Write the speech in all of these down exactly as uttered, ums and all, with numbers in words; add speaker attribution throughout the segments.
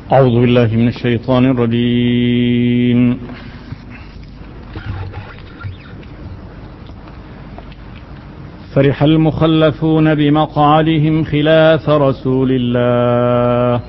Speaker 1: أعوذ بالله من الشيطان الرجيم. فرح المخلفون بمقعدهم خلاف رسول الله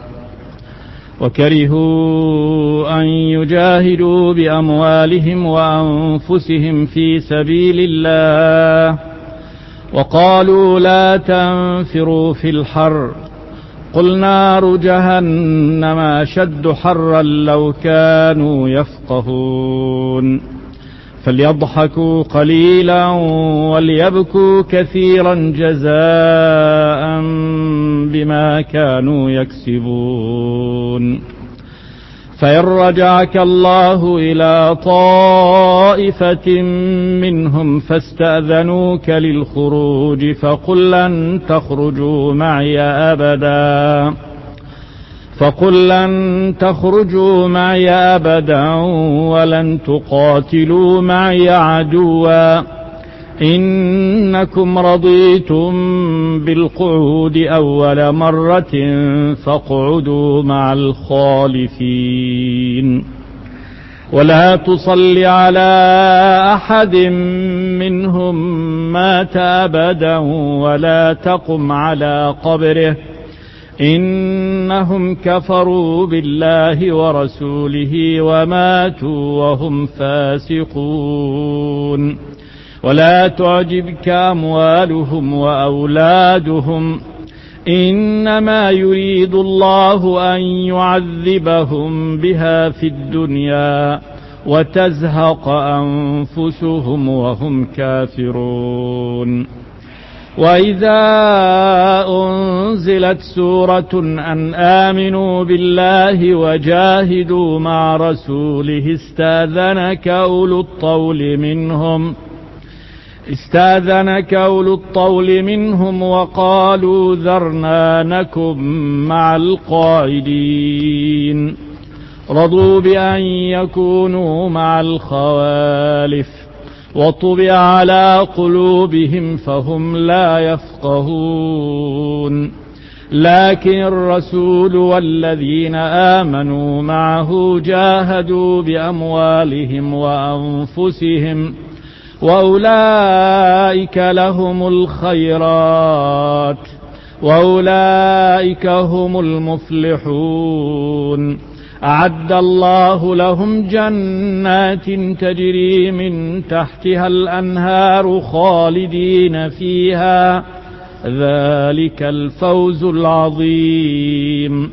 Speaker 1: وكرهوا أن يجاهدوا بأموالهم وأنفسهم في سبيل الله وقالوا لا تنفروا في الحر قل نار جهنم أشد حرا لو كانوا يفقهون فليضحكوا قليلا وليبكوا كثيرا جزاء بما كانوا يكسبون. فإن رجعك الله إلى طائفة منهم فاستأذنوك للخروج فقل لن تخرجوا معي أبدا فقل لن تخرجوا معي أبدا ولن تقاتلوا معي عدوا إنكم رضيتم بالقعود أول مرة فاقعدوا مع الخالفين ولا تصل على أحد منهم مات أبدا ولا تقم على قبره إنهم كفروا بالله ورسوله وماتوا وهم فاسقون. ولا تعجبك أموالهم وأولادهم إنما يريد الله أن يعذبهم بها في الدنيا وتزهق أنفسهم وهم كافرون. وإذا أنزلت سورة أن آمنوا بالله وجاهدوا مع رسوله استأذنك أولو الطول منهم استأذنك أولو الطول منهم وقالوا ذرنا نكن مع القاعدين رضوا بأن يكونوا مع الخوالف وطبع على قلوبهم فهم لا يفقهون. لكن الرسول والذين آمنوا معه جاهدوا بأموالهم وأنفسهم وأولئك لهم الخيرات وأولئك هم المفلحون. أعد الله لهم جنات تجري من تحتها الأنهار خالدين فيها ذلك الفوز العظيم.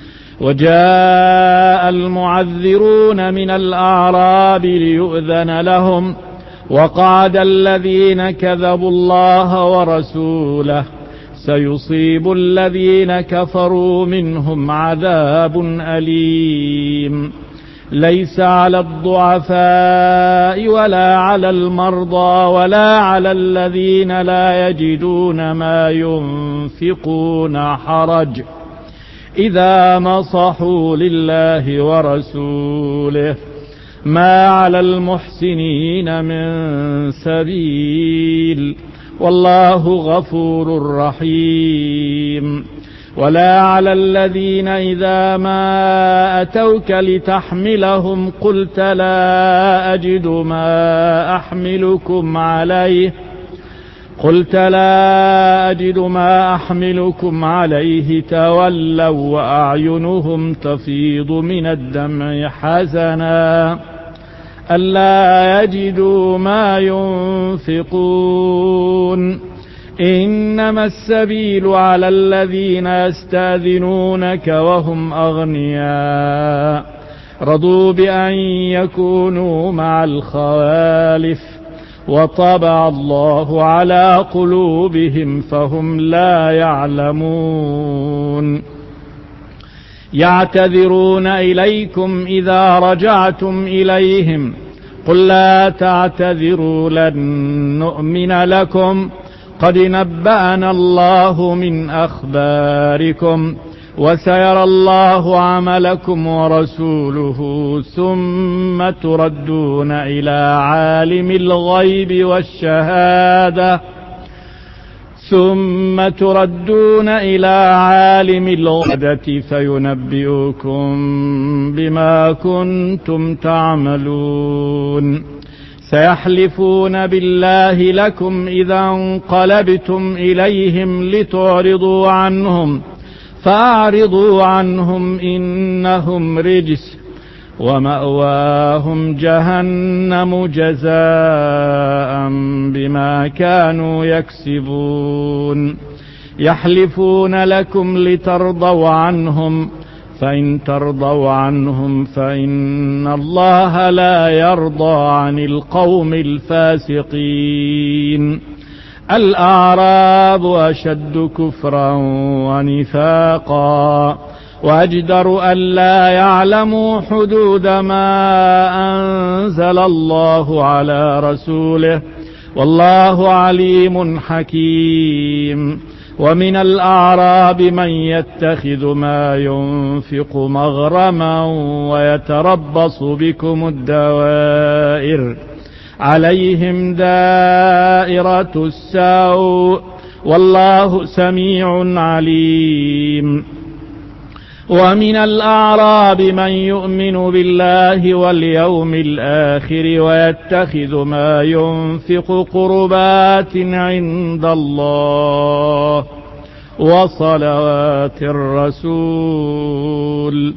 Speaker 1: وجاء المعذرون من الأعراب ليؤذن لهم وقعد الذين كذبوا الله ورسوله سيصيب الذين كفروا منهم عذاب أليم. ليس على الضعفاء ولا على المرضى ولا على الذين لا يجدون ما ينفقون حرج إذا نصحوا لله ورسوله ما على المحسنين من سبيل والله غفور رحيم. ولا على الذين إذا ما أتوك لتحملهم قلت لا أجد ما أحملكم عليه قلت لا أجد ما أحملكم عليه تولوا وأعينهم تفيض من الدمع حزنا ألا يجدوا ما ينفقون. إنما السبيل على الذين يستأذنونك وهم أغنياء رضوا بأن يكونوا مع الخوالف وطبع الله على قلوبهم فهم لا يعلمون. يعتذرون إليكم إذا رجعتم إليهم قل لا تعتذروا لن نؤمن لكم قد نبأنا الله من أخباركم وسيرى الله عملكم ورسوله ثم تردون إلى عالم الغيب والشهادة ثم تردون إلى عالم الغيب فينبئكم بما كنتم تعملون سيحلفون بالله لكم إذا انقلبتم إليهم لتعرضوا عنهم فأعرضوا عنهم إنهم رجس ومأواهم جهنم جزاء بما كانوا يكسبون يحلفون لكم لترضوا عنهم فإن ترضوا عنهم فإن الله لا يرضى عن القوم الفاسقين الأعراب أشد كفرا ونفاقا وأجدر ألا يعلموا حدود ما أنزل الله على رسوله والله عليم حكيم ومن الأعراب من يتخذ ما ينفق مغرما ويتربص بكم الدوائر عليهم دائرة السوء والله سميع عليم ومن الأعراب من يؤمن بالله واليوم الآخر ويتخذ ما ينفق قربات عند الله وصلوات الرسول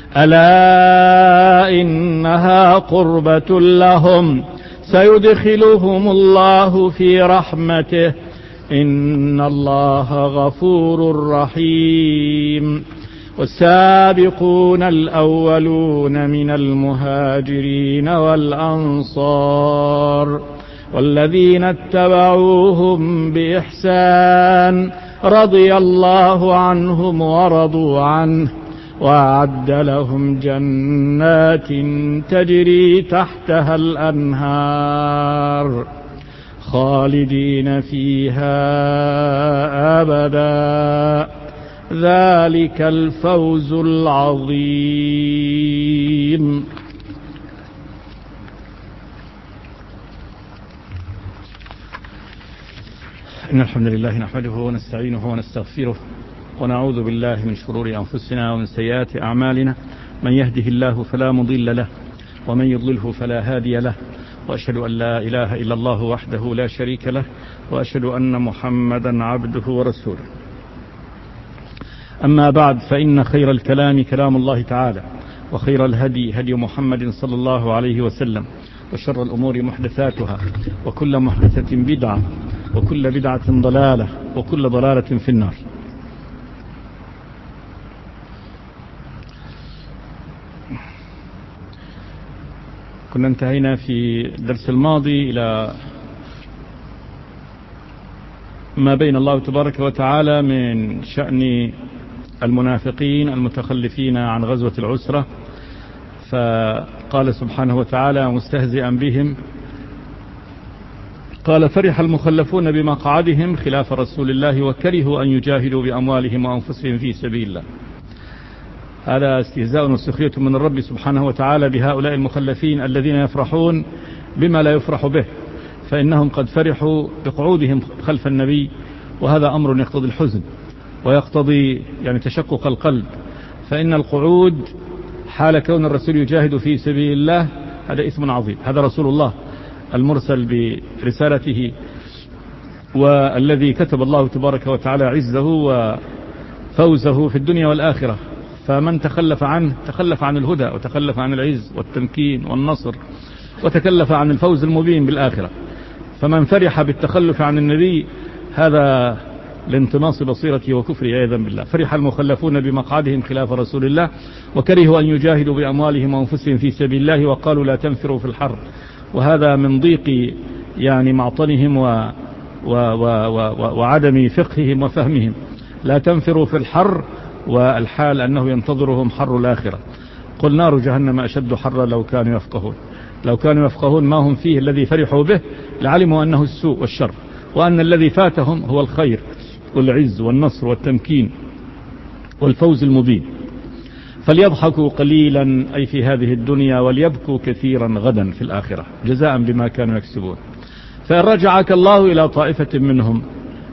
Speaker 1: ألا إنها قربة لهم سيدخلهم الله في رحمته إن الله غفور رحيم والسابقون الأولون من المهاجرين والأنصار والذين اتبعوهم بإحسان رضي الله عنهم ورضوا عنه وأعد لهم جنات تجري تحتها الأنهار خالدين فيها أبدا ذلك الفوز العظيم. إن الحمد لله نحمده ونستعينه ونستغفره ونعوذ بالله من شرور أنفسنا ومن سيئات أعمالنا من يهده الله فلا مضل له ومن يضلله فلا هادي له وأشهد أن لا إله إلا الله وحده لا شريك له وأشهد أن محمدا عبده ورسوله. أما بعد فإن خير الكلام كلام الله تعالى وخير الهدي هدي محمد صلى الله عليه وسلم وشر الأمور محدثاتها وكل محدثة بدعة وكل بدعة ضلالة وكل ضلالة في النار. كنا انتهينا في الدرس الماضي إلى ما بين الله تبارك وتعالى من شأن المنافقين المتخلفين عن غزوة العسرة، فقال سبحانه وتعالى مستهزئا بهم قال فرح المخلفون بمقعدهم خلاف رسول الله وكرهوا أن يجاهدوا بأموالهم وأنفسهم في سبيل الله. هذا استهزاء وسخرية من الرب سبحانه وتعالى بهؤلاء المخلفين الذين يفرحون بما لا يفرح به، فإنهم قد فرحوا بقعودهم خلف النبي، وهذا أمر يقتضي الحزن ويقتضي يعني تشقق القلب، فإن القعود حال كون الرسول يجاهد في سبيل الله هذا اسم عظيم. هذا رسول الله المرسل برسالته والذي كتب الله تبارك وتعالى عزه وفوزه في الدنيا والآخرة، فمن تخلف عنه تخلف عن الهدى وتخلف عن العز والتمكين والنصر وتكلف عن الفوز المبين بالآخرة. فمن فرح بالتخلف عن النبي هذا لانطماس بصيرته وكفره عياذا بالله. فرح المخلفون بمقعدهم خلاف رسول الله وكرهوا أن يجاهدوا بأموالهم وأنفسهم في سبيل الله وقالوا لا تنفروا في الحر، وهذا من ضيق يعني معطنهم و و و و وعدم فقههم وفهمهم. لا تنفروا في الحر والحال أنه ينتظرهم حر الآخرة. قل نار جهنم أشد حرا لو كانوا يفقهون. لو كانوا يفقهون ما هم فيه الذي فرحوا به لعلموا أنه السوء والشر، وأن الذي فاتهم هو الخير والعز والنصر والتمكين والفوز المبين. فليضحكوا قليلا أي في هذه الدنيا وليبكوا كثيرا غدا في الآخرة جزاء بما كانوا يكسبون. فإن رجعك الله إلى طائفة منهم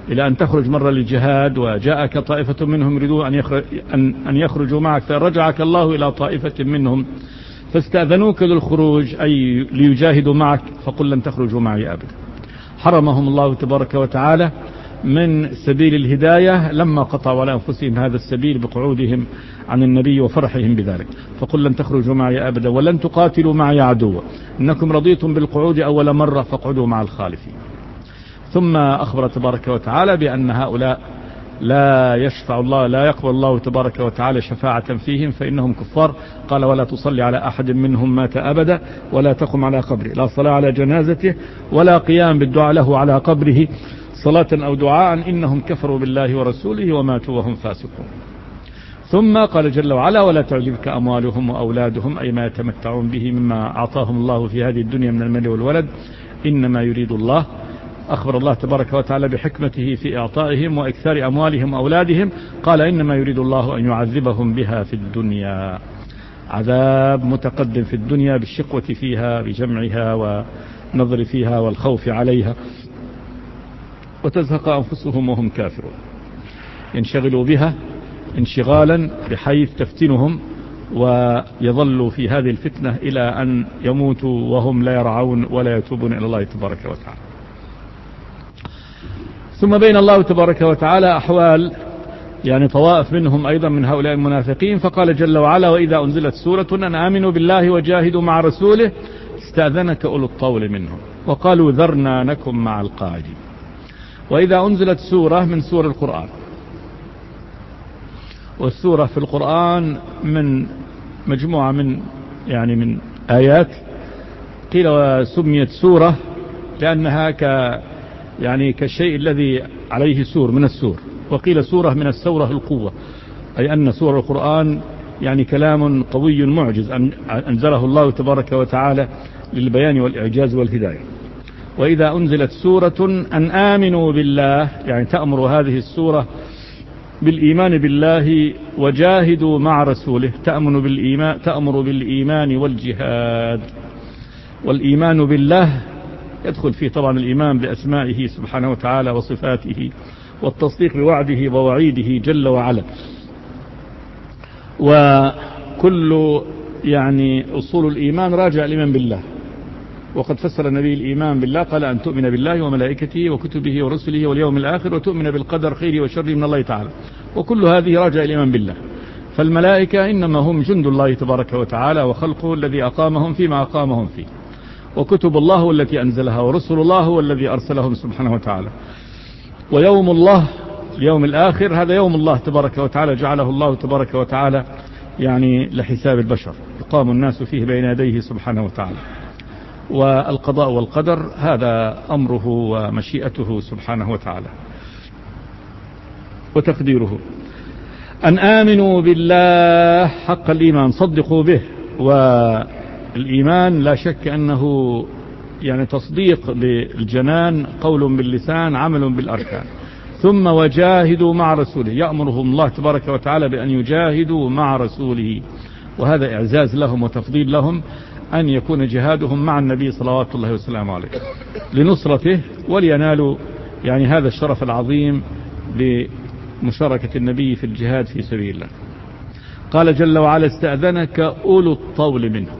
Speaker 1: إلى أن تخرج مرة للجهاد وجاءك طائفة منهم يريدون أن, يخرج أن, أن يخرجوا معك، فرجعك الله إلى طائفة منهم فاستأذنوك للخروج أي ليجاهدوا معك، فقل لن تخرجوا معي أبدا. حرمهم الله تبارك وتعالى من سبيل الهداية لما قطعوا على أنفسهم هذا السبيل بقعودهم عن النبي وفرحهم بذلك، فقل لن تخرجوا معي أبدا ولن تقاتلوا معي عدوا، إنكم رضيتم بالقعود أول مرة فاقعدوا مع الخالفين. ثم أخبر تبارك وتعالى بأن هؤلاء لا يشفع الله لا يقبل الله تبارك وتعالى شفاعة فيهم فإنهم كفار. قال ولا تصلي على أحد منهم مات أبدا ولا تقم على قبره، لا صلاة على جنازته ولا قيام بالدعاء له على قبره صلاة أو دعاء، إنهم كفروا بالله ورسوله وماتوا وهم فاسقون. ثم قال جل وعلا ولا تعجبك أموالهم وأولادهم أي ما يتمتعون به مما أعطاهم الله في هذه الدنيا من المال والولد، إنما يريد الله. أخبر الله تبارك وتعالى بحكمته في إعطائهم وإكثار أموالهم وأولادهم، قال إنما يريد الله أن يعذبهم بها في الدنيا، عذاب متقدم في الدنيا بالشقوة فيها بجمعها ونظر فيها والخوف عليها، وتزهق أنفسهم وهم كافرون، ينشغلوا بها انشغالا بحيث تفتنهم ويظلوا في هذه الفتنة إلى أن يموتوا وهم لا يرعون ولا يتوبون إلى الله تبارك وتعالى. ثم بين الله تبارك وتعالى أحوال يعني طوائف منهم أيضا من هؤلاء المنافقين، فقال جل وعلا وإذا أنزلت سورة أن آمنوا بالله وجاهدوا مع رسوله استأذنك أولو الطول منهم وقالوا ذرنا نكن مع القاعدين. وإذا أنزلت سورة من سور القرآن، والسورة في القرآن من مجموعة من يعني من آيات، قيل وسميت سورة لأنها ك يعني كالشيء الذي عليه سور من السور، وقيل سورة من السورة القوة، أي أن سور القرآن يعني كلام قوي معجز أنزله الله تبارك وتعالى للبيان والإعجاز والهداية. وإذا أنزلت سورة أن آمنوا بالله يعني تأمر هذه السورة بالإيمان بالله وجاهدوا مع رسوله، تأمر بالإيمان, تأمر بالإيمان والجهاد. والإيمان بالله يدخل فيه طبعا الإيمان بأسمائه سبحانه وتعالى وصفاته والتصديق بوعده ووعيده جل وعلا. وكل يعني أصول الإيمان راجع الإيمان بالله، وقد فسر النبي الإيمان بالله قال أن تؤمن بالله وملائكته وكتبه ورسله واليوم الآخر وتؤمن بالقدر خيره وشره من الله تعالى، وكل هذه راجع الإيمان بالله. فالملائكة إنما هم جند الله تبارك وتعالى وخلقه الذي أقامهم فيما أقامهم فيه، وكتب الله هو التي أنزلها، ورسل الله هو الذي أرسلهم سبحانه وتعالى. ويوم الله اليوم الآخر هذا يوم الله تبارك وتعالى جعله الله تبارك وتعالى يعني لحساب البشر، يقام الناس فيه بين يديه سبحانه وتعالى. والقضاء والقدر هذا أمره ومشيئته سبحانه وتعالى وتقديره. أن آمنوا بالله حق الإيمان، صدقوا به. والإيمان لا شك أنه يعني تصديق بالجنان، قول باللسان، عمل بالأركان. ثم وجاهدوا مع رسوله، يأمرهم الله تبارك وتعالى بأن يجاهدوا مع رسوله، وهذا إعزاز لهم وتفضيل لهم أن يكون جهادهم مع النبي صلوات الله وسلامه عليه لنصرته، ولينالوا يعني هذا الشرف العظيم بمشاركة النبي في الجهاد في سبيل الله. قال جل وعلا استأذنك أولو الطول منهم،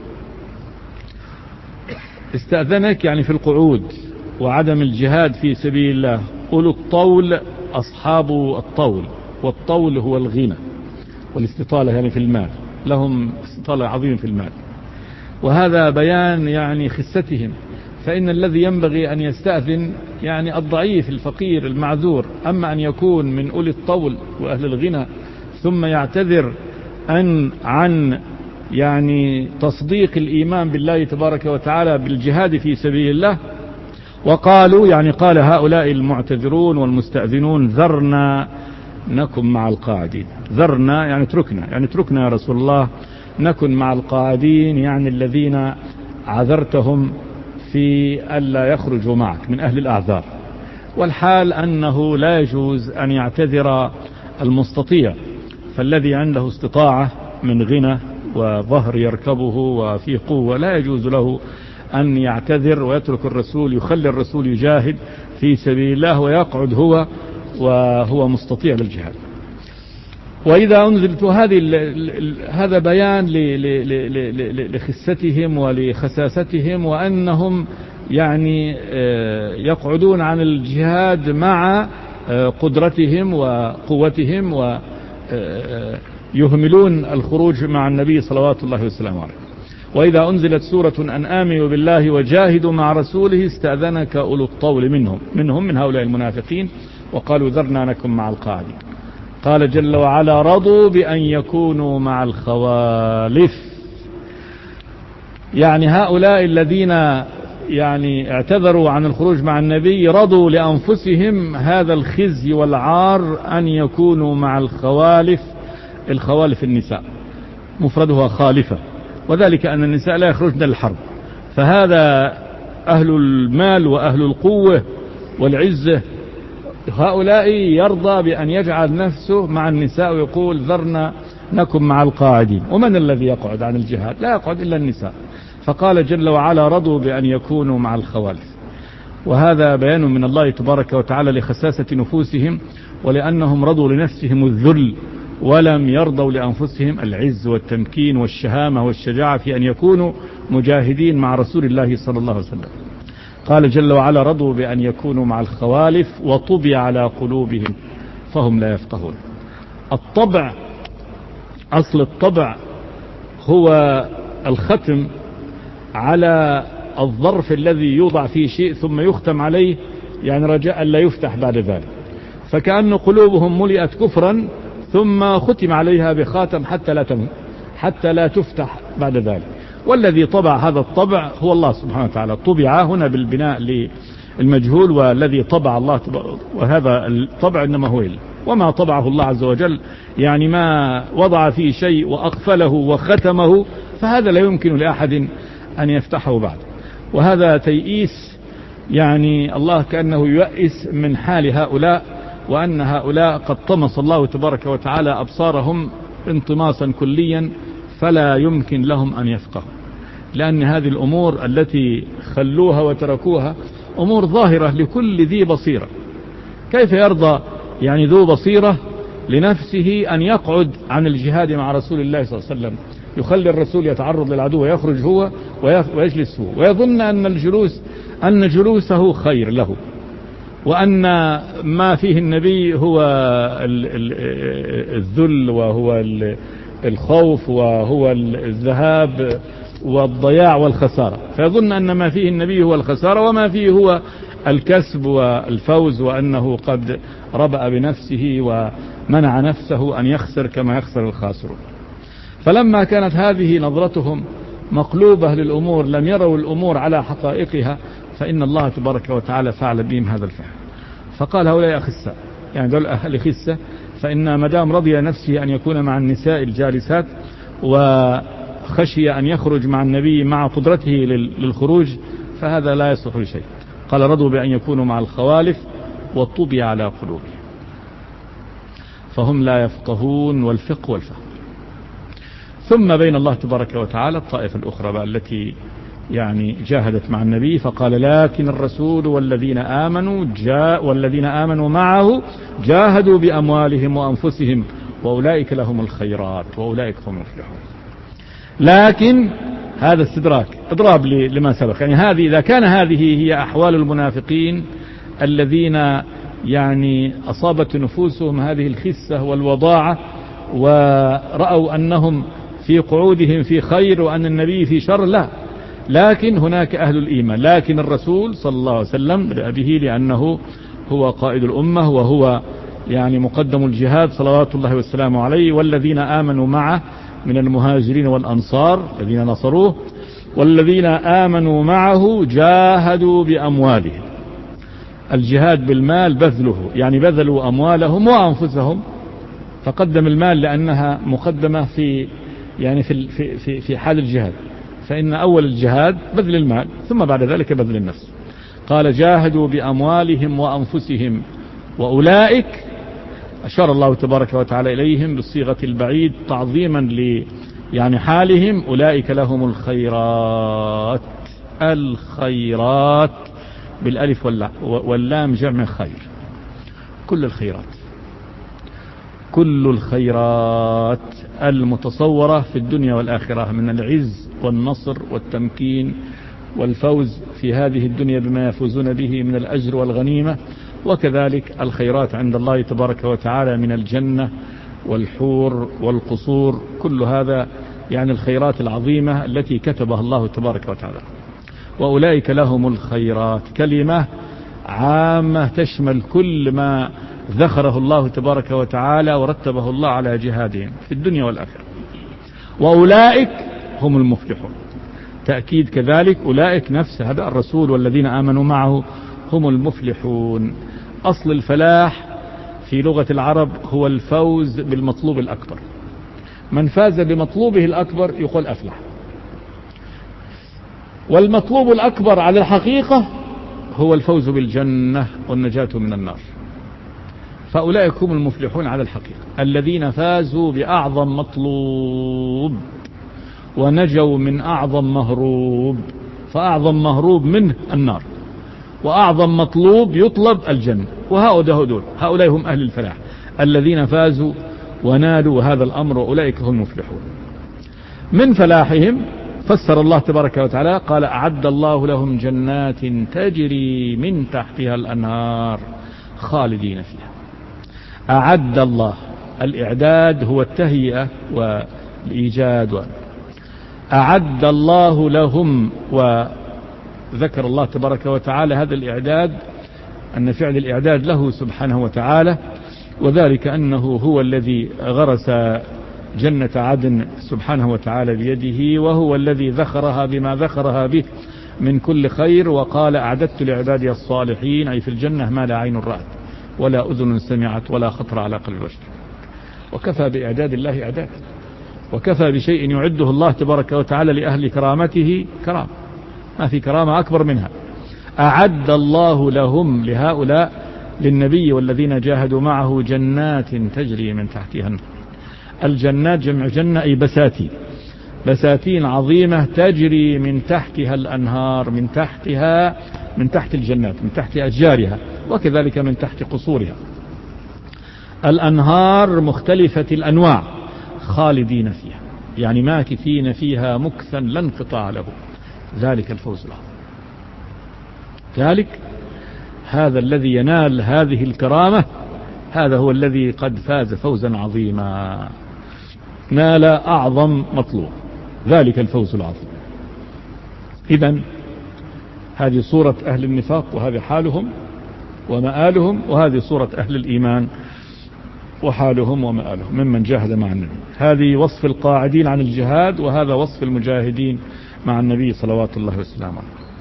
Speaker 1: استأذنك يعني في القعود وعدم الجهاد في سبيل الله. أولو الطول أصحاب الطول، والطول هو الغنى والاستطالة يعني في المال، لهم استطالة عظيمة في المال، وهذا بيان يعني خستهم. فإن الذي ينبغي أن يستأذن يعني الضعيف الفقير المعذور، أما أن يكون من أولي الطول وأهل الغنى ثم يعتذر أن عن يعني تصديق الإيمان بالله تبارك وتعالى بالجهاد في سبيل الله. وقالوا يعني قال هؤلاء المعتذرون والمستأذنون ذرنا نكن مع القاعدين، ذرنا يعني اتركنا، يعني اتركنا يا رسول الله نكن مع القاعدين، يعني الذين عذرتهم في ألا يخرجوا معك من أهل الأعذار. والحال أنه لا يجوز أن يعتذر المستطيع، فالذي عنده استطاعة من غنى وظهر يركبه وفيه قوة لا يجوز له أن يعتذر ويترك الرسول، يخلي الرسول يجاهد في سبيل الله ويقعد هو وهو مستطيع للجهاد. وإذا أنزلت هذه هذا بيان لخستهم ولخساستهم، وأنهم يعني يقعدون عن الجهاد مع قدرتهم وقوتهم، ويهملون الخروج مع النبي صلوات الله وسلامه عليه. وإذا أنزلت سورة أن آمنوا بالله وجاهدوا مع رسوله استأذنك أولو الطول منهم منهم من هؤلاء المنافقين وقالوا ذرنا نكن مع القاعدين. قال جل وعلا رضوا بأن يكونوا مع الخوالف، يعني هؤلاء الذين يعني اعتذروا عن الخروج مع النبي رضوا لأنفسهم هذا الخزي والعار أن يكونوا مع الخوالف. الخوالف النساء مفردها خالفة، وذلك أن النساء لا يخرجن للحرب، فهذا أهل المال وأهل القوة والعزة هؤلاء يرضى بأن يجعل نفسه مع النساء ويقول ذرنا نكن مع القاعدين. ومن الذي يقعد عن الجهاد؟ لا يقعد إلا النساء. فقال جل وعلا رضوا بأن يكونوا مع الخوالف، وهذا بيان من الله تبارك وتعالى لخساسة نفوسهم، ولأنهم رضوا لنفسهم الذل ولم يرضوا لأنفسهم العز والتمكين والشهامة والشجاعة في أن يكونوا مجاهدين مع رسول الله صلى الله عليه وسلم. قال جل وعلا رضوا بأن يكونوا مع الخوالف وطبع على قلوبهم فهم لا يفقهون. الطبع، أصل الطبع هو الختم على الظرف الذي يوضع فيه شيء ثم يختم عليه، يعني رجاء لا يفتح بعد ذلك، فكأن قلوبهم ملئت كفرا ثم ختم عليها بخاتم حتى لا تم حتى لا تفتح بعد ذلك. والذي طبع هذا الطبع هو الله سبحانه وتعالى. طبع هنا بالبناء للمجهول، والذي طبع الله، وهذا الطبع إنما هو إله، وما طبعه الله عز وجل يعني ما وضع فيه شيء وأقفله وختمه، فهذا لا يمكن لأحد أن يفتحه بعد. وهذا تيئيس، يعني الله كأنه يؤس من حال هؤلاء، وأن هؤلاء قد طمس الله تبارك وتعالى أبصارهم انطماسا كليا، فلا يمكن لهم أن يفقهوا، لأن هذه الأمور التي خلوها وتركوها أمور ظاهرة لكل ذي بصيرة. كيف يرضى يعني ذو بصيرة لنفسه أن يقعد عن الجهاد مع رسول الله صلى الله عليه وسلم، يخلي الرسول يتعرض للعدو ويخرج هو ويجلس هو، ويظن أن الجلوس أن جلوسه خير له، وأن ما فيه النبي هو الذل وهو الخوف وهو الذهاب والضياع والخسارة، فيظن أن ما فيه النبي هو الخسارة وما فيه هو الكسب والفوز، وأنه قد ربأ بنفسه ومنع نفسه أن يخسر كما يخسر الخاسرون. فلما كانت هذه نظرتهم مقلوبة للأمور لم يروا الأمور على حقائقها، فإن الله تبارك وتعالى فعل بهم هذا الفعل، فقال هؤلاء أخسة، يعني دول أهل خسة، فإن مدام رضي نفسه أن يكون مع النساء الجالسات وخشي أن يخرج مع النبي مع قدرته للخروج، فهذا لا يصلح لشيء. قال رضوا بأن يكونوا مع الخوالف وطبع على قلوبهم فهم لا يفقهون، والفقه والفهم. ثم بين الله تبارك وتعالى الطائفة الأخرى بقى التي يعني جاهدت مع النبي، فقال لكن الرسول والذين آمنوا جاء والذين آمنوا معه جاهدوا بأموالهم وأنفسهم وأولئك لهم الخيرات وأولئك هم المفلحون. لكن هذا استدراك اضراب لما سبق، يعني هذه إذا كان هذه هي أحوال المنافقين الذين يعني أصابت نفوسهم هذه الخسة والوضاعة، ورأوا أنهم في قعودهم في خير وأن النبي في شر، لا، لكن هناك أهل الإيمان. لكن الرسول صلى الله عليه وسلم به لأنه هو قائد الأمة وهو يعني مقدم الجهاد صلوات الله والسلام عليه، والذين آمنوا معه من المهاجرين والأنصار الذين نصروه، والذين آمنوا معه جاهدوا بأموالهم. الجهاد بالمال بذله، يعني بذلوا أموالهم وأنفسهم، فقدم المال لأنها مقدمة في يعني في في في حال الجهاد، فإن أول الجهاد بذل المال ثم بعد ذلك بذل النفس. قال جاهدوا بأموالهم وأنفسهم وأولئك، أشار الله تبارك وتعالى إليهم بالصيغة البعيد تعظيما ل يعني حالهم، أولئك لهم الخيرات. الخيرات بالألف واللام جمع خير، كل الخيرات، كل الخيرات المتصورة في الدنيا والآخرة من العز والنصر والتمكين والفوز في هذه الدنيا بما يفوزون به من الأجر والغنيمة، وكذلك الخيرات عند الله تبارك وتعالى من الجنة والحور والقصور، كل هذا يعني الخيرات العظيمة التي كتبها الله تبارك وتعالى. وأولئك لهم الخيرات كلمة عامة تشمل كل ما ذكره الله تبارك وتعالى ورتبه الله على جهادهم في الدنيا والآخرة. وأولئك هم المفلحون، تأكيد كذلك أولئك نفس هذا الرسول والذين آمنوا معه هم المفلحون. أصل الفلاح في لغة العرب هو الفوز بالمطلوب الأكبر، من فاز بمطلوبه الأكبر يقول أفلح، والمطلوب الأكبر على الحقيقة هو الفوز بالجنة والنجاة من النار. فأولئك هم المفلحون على الحقيقة الذين فازوا بأعظم مطلوب ونجوا من أعظم مهروب، فأعظم مهروب منه النار، وأعظم مطلوب يطلب الجنة، وهؤلاء دول هؤلاء هم أهل الفلاح الذين فازوا ونالوا هذا الأمر، وأولئك هم المفلحون. من فلاحهم فسر الله تبارك وتعالى قال أعد الله لهم جنات تجري من تحتها الأنهار خالدين فيها. أعد الله، الإعداد هو التهيئة والإيجاد و... أعد الله لهم، وذكر الله تبارك وتعالى هذا الإعداد أن فعل الإعداد له سبحانه وتعالى، وذلك أنه هو الذي غرس جنة عدن سبحانه وتعالى بيده، وهو الذي ذخرها بما ذخرها به من كل خير، وقال أعددت لعبادي الصالحين أي في الجنة ما لا عين رأت ولا أذن سمعت ولا خطر على قلب بشر. وكفى بإعداد الله إعداد، وكفى بشيء يعده الله تبارك وتعالى لأهل كرامته كرامة، ما في كرامة أكبر منها. أعد الله لهم لهؤلاء للنبي والذين جاهدوا معه جنات تجري من تحتها النهر. الجنات جمع جنة أي بساتين، بساتين عظيمة تجري من تحتها الأنهار، من تحتها من تحت الجنات، من تحت أشجارها، وكذلك من تحت قصورها. الأنهار مختلفة الأنواع خالدين فيها، يعني ماكثين فيها مكثا لا انقطاع له. ذلك الفوز العظيم، ذلك هذا الذي ينال هذه الكرامة، هذا هو الذي قد فاز فوزا عظيما، نال أعظم مطلوب، ذلك الفوز العظيم. إذن هذه صورة أهل النفاق وهذه حالهم ومآلهم، وهذه صورة أهل الإيمان وحالهم ومآلهم ممن جاهد مع النبي. هذه وصف القاعدين عن الجهاد، وهذا وصف المجاهدين مع النبي صلوات الله وسلامه.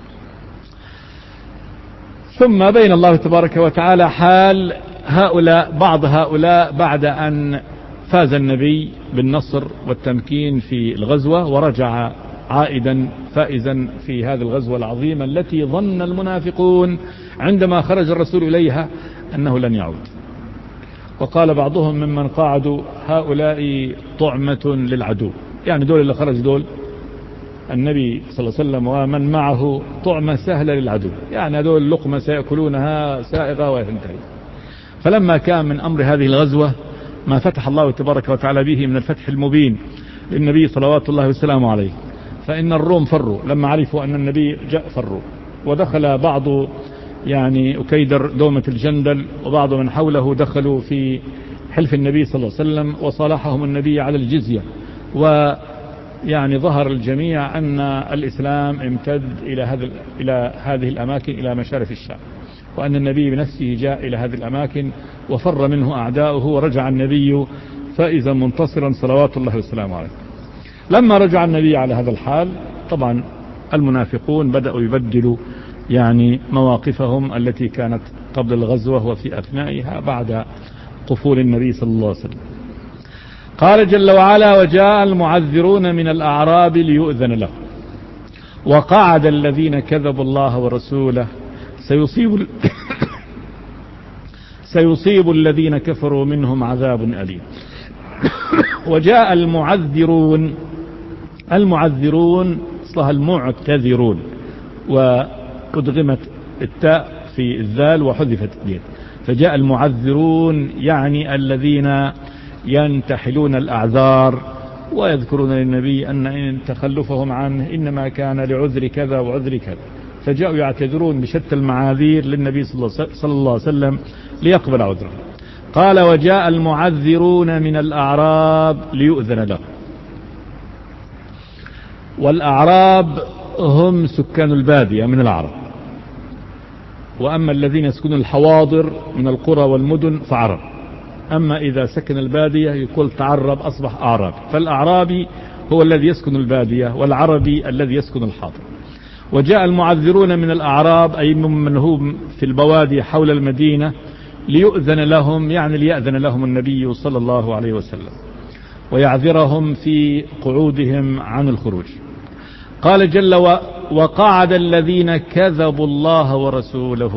Speaker 1: ثم بين الله تبارك وتعالى حال هؤلاء، بعض هؤلاء بعد أن فاز النبي بالنصر والتمكين في الغزوة ورجع عائدا فائزا في هذه الغزوة العظيمة التي ظن المنافقون عندما خرج الرسول إليها أنه لن يعود. وقال بعضهم ممن قاعدوا هؤلاء طعمة للعدو، يعني دول اللي خرج دول النبي صلى الله عليه وسلم ومن معه طعمة سهلة للعدو، يعني دول لقمة سيأكلونها سائغة وينتهي. فلما كان من أمر هذه الغزوة ما فتح الله تبارك وتعالى به من الفتح المبين للنبي صلوات الله وسلامه عليه، فإن الروم فروا لما عرفوا أن النبي جاء، فروا ودخل بعض يعني أكيدر دومة الجندل وبعض من حوله دخلوا في حلف النبي صلى الله عليه وسلم، وصالحهم النبي على الجزية، ويعني ظهر الجميع أن الإسلام امتد إلى هذه إلى هذه الأماكن، إلى مشارف الشام، وأن النبي بنفسه جاء إلى هذه الأماكن وفر منه أعداؤه، ورجع النبي فائزا منتصرا صلوات الله وسلامه عليه. لما رجع النبي على هذا الحال، طبعا المنافقون بدأوا يبدلوا يعني مواقفهم التي كانت قبل الغزوة وفي أثنائها بعد قفول النبي صلى الله عليه وسلم. قال جل وعلا: وجاء المعذرون من الأعراب ليؤذن لهم وقعد الذين كذبوا الله ورسوله سيصيب سيصيب الذين كفروا منهم عذاب أليم. وجاء المعذرون، المعذرون اصلها المعتذرون، وأدغمت التاء في الذال وحذفت الياء، فجاء المعذرون يعني الذين ينتحلون الأعذار ويذكرون للنبي أن تخلفهم عنه إنما كان لعذر كذا وعذر كذا، فجاءوا يعتذرون بشتى المعاذير للنبي صلى الله عليه وسلم ليقبل عذره. قال وجاء المعذرون من الأعراب ليؤذن لهم. والأعراب هم سكان البادية من العرب، وأما الذين يسكنون الحواضر من القرى والمدن فعرب، أما إذا سكن البادية يقول تعرب أصبح أعرابي. فالأعرابي هو الذي يسكن البادية، والعربي الذي يسكن الحاضر. وجاء المعذرون من الأعراب أي من هم في البوادي حول المدينة ليؤذن لهم، يعني ليأذن لهم النبي صلى الله عليه وسلم ويعذرهم في قعودهم عن الخروج. قال جل وقعد الذين كذبوا الله ورسوله.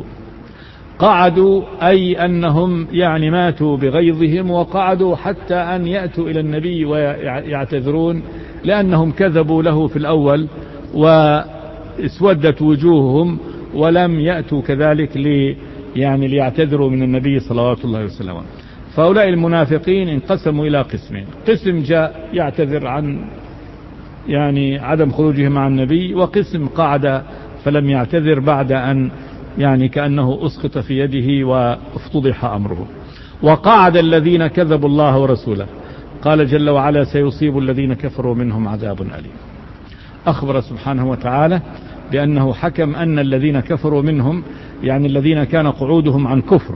Speaker 1: قعدوا أي أنهم يعني ماتوا بغيظهم، وقعدوا حتى أن يأتوا إلى النبي ويعتذرون لأنهم كذبوا له في الأول واسودت وجوههم ولم يأتوا كذلك لي يعني ليعتذروا من النبي صلوات الله وسلم. فهؤلاء المنافقين انقسموا إلى قسمين: قسم جاء يعتذر عن يعني عدم خروجه مع النبي، وقسم قعد فلم يعتذر بعد أن يعني كأنه أسقط في يده وافتضح أمره. وقعد الذين كذبوا الله ورسوله. قال جل وعلا سيصيب الذين كفروا منهم عذاب أليم. أخبر سبحانه وتعالى بأنه حكم أن الذين كفروا منهم يعني الذين كان قعودهم عن كفر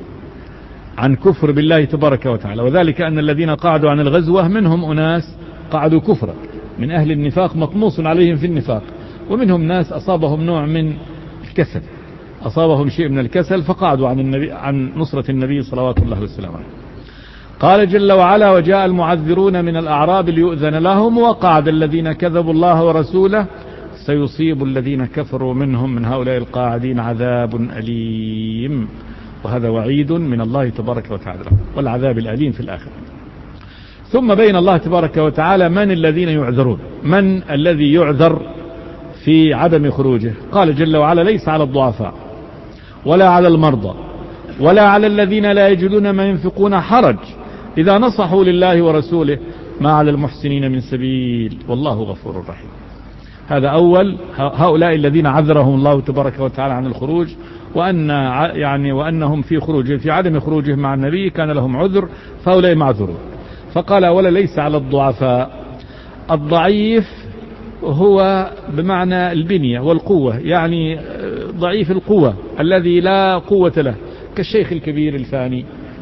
Speaker 1: عن كفر بالله تبارك وتعالى، وذلك أن الذين قعدوا عن الغزوة منهم أناس قعدوا كفرا من أهل النفاق مطموس عليهم في النفاق، ومنهم ناس أصابهم نوع من الكسل، أصابهم شيء من الكسل فقعدوا عن النبي عن نصرة النبي صلوات الله وسلامه. قال جل وعلا وجاء المعذرون من الأعراب ليؤذن لهم وقعد الذين كذبوا الله ورسوله سيصيب الذين كفروا منهم من هؤلاء القاعدين عذاب أليم. وهذا وعيد من الله تبارك وتعالى والعذاب الأليم في الآخرة. ثم بين الله تبارك وتعالى من الذين يعذرون، من الذي يعذر في عدم خروجه. قال جل وعلا ليس على الضعفاء ولا على المرضى ولا على الذين لا يجدون ما ينفقون حرج إذا نصحوا لله ورسوله ما على المحسنين من سبيل والله غفور رحيم. هذا أول هؤلاء الذين عذرهم الله تبارك وتعالى عن الخروج، وأن يعني وأنهم في خروج في عدم خروجهم مع النبي كان لهم عذر، فهؤلاء معذورون. فقال ولا ليس على الضعفاء. الضعيف هو بمعنى البنية والقوة، يعني ضعيف القوة الذي لا قوة له، كالشيخ الكبير الفاني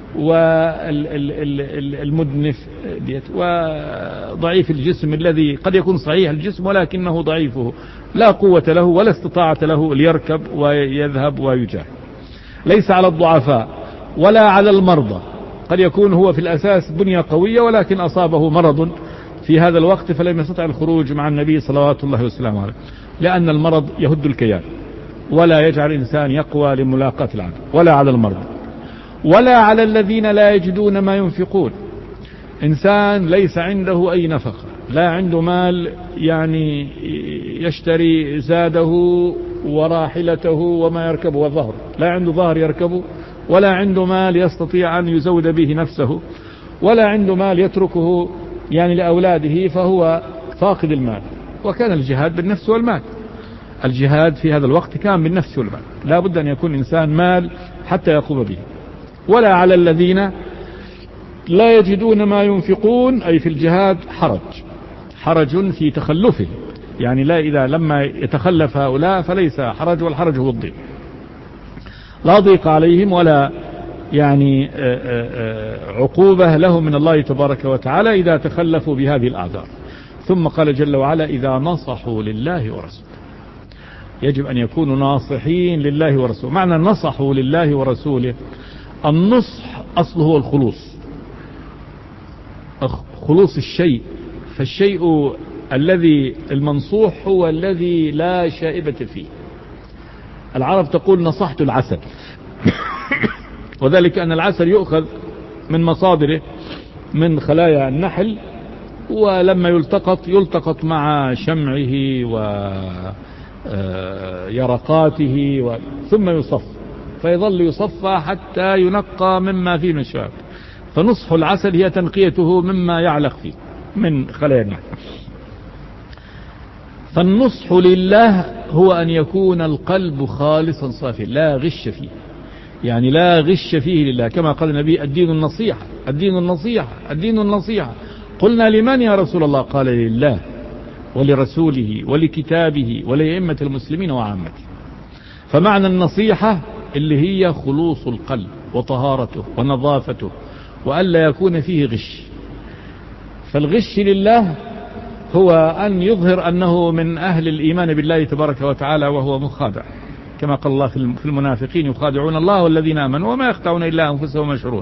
Speaker 1: والمدنف وضعيف الجسم الذي قد يكون صحيح الجسم ولكنه ضعيفه لا قوة له ولا استطاعة له ليركب ويذهب ويجاهد. ليس على الضعفاء ولا على المرضى، قد يكون هو في الأساس بنية قوية ولكن أصابه مرض في هذا الوقت فلم يستطع الخروج مع النبي صلوات الله وسلامه عليه، لأن المرض يهد الكيان ولا يجعل الإنسان يقوى لملاقاة العدو. ولا على المرضى ولا على الذين لا يجدون ما ينفقون. إنسان ليس عنده أي نفقة، لا عنده مال يعني يشتري زاده وراحلته وما يركبه والظهر، لا عنده ظهر يركبه، ولا عنده مال يستطيع أن يزود به نفسه، ولا عنده مال يتركه يعني لأولاده، فهو فاقد المال. وكان الجهاد بالنفس والمال، الجهاد في هذا الوقت كان بالنفس والمال، لا بد أن يكون إنسان مال حتى يقوم به. ولا على الذين لا يجدون ما ينفقون أي في الجهاد حرج، حرج في تخلفه، يعني لا إذا لما يتخلف هؤلاء فليس حرج، والحرج هو الضيق، لا ضيق عليهم ولا يعني عقوبة لهم من الله تبارك وتعالى إذا تخلفوا بهذه الأعذار. ثم قال جل وعلا إذا نصحوا لله ورسوله. يجب أن يكونوا ناصحين لله ورسوله. معنى نصحوا لله ورسوله، النصح أصله هو الخلوص، خلوص الشيء، فالشيء الذي المنصوح هو الذي لا شائبة فيه. العرب تقول نصحت العسل وذلك أن العسل يؤخذ من مصادره من خلايا النحل، ولما يلتقط يلتقط مع شمعه ويرقاته ثم يصف، فيظل يصفى حتى ينقى مما فيه من الشباب. فنصح العسل هي تنقيته مما يعلق فيه من خلايا. فالنصح لله هو أن يكون القلب خالصا صافيا لا غش فيه، يعني لا غش فيه لله، كما قال النبي الدين النصيحة الدين النصيحة الدين النصيحة. قلنا لمن يا رسول الله؟ قال لله ولرسوله ولكتابه ولأئمة المسلمين وعامته. فمعنى النصيحة اللي هي خلوص القلب وطهارته ونظافته وألا يكون فيه غش. فالغش لله هو أن يظهر أنه من أهل الإيمان بالله تبارك وتعالى وهو مخادع، كما قال الله في المنافقين يخادعون الله والذين آمنوا وما يخدعون إلا أنفسهم ويشعرون.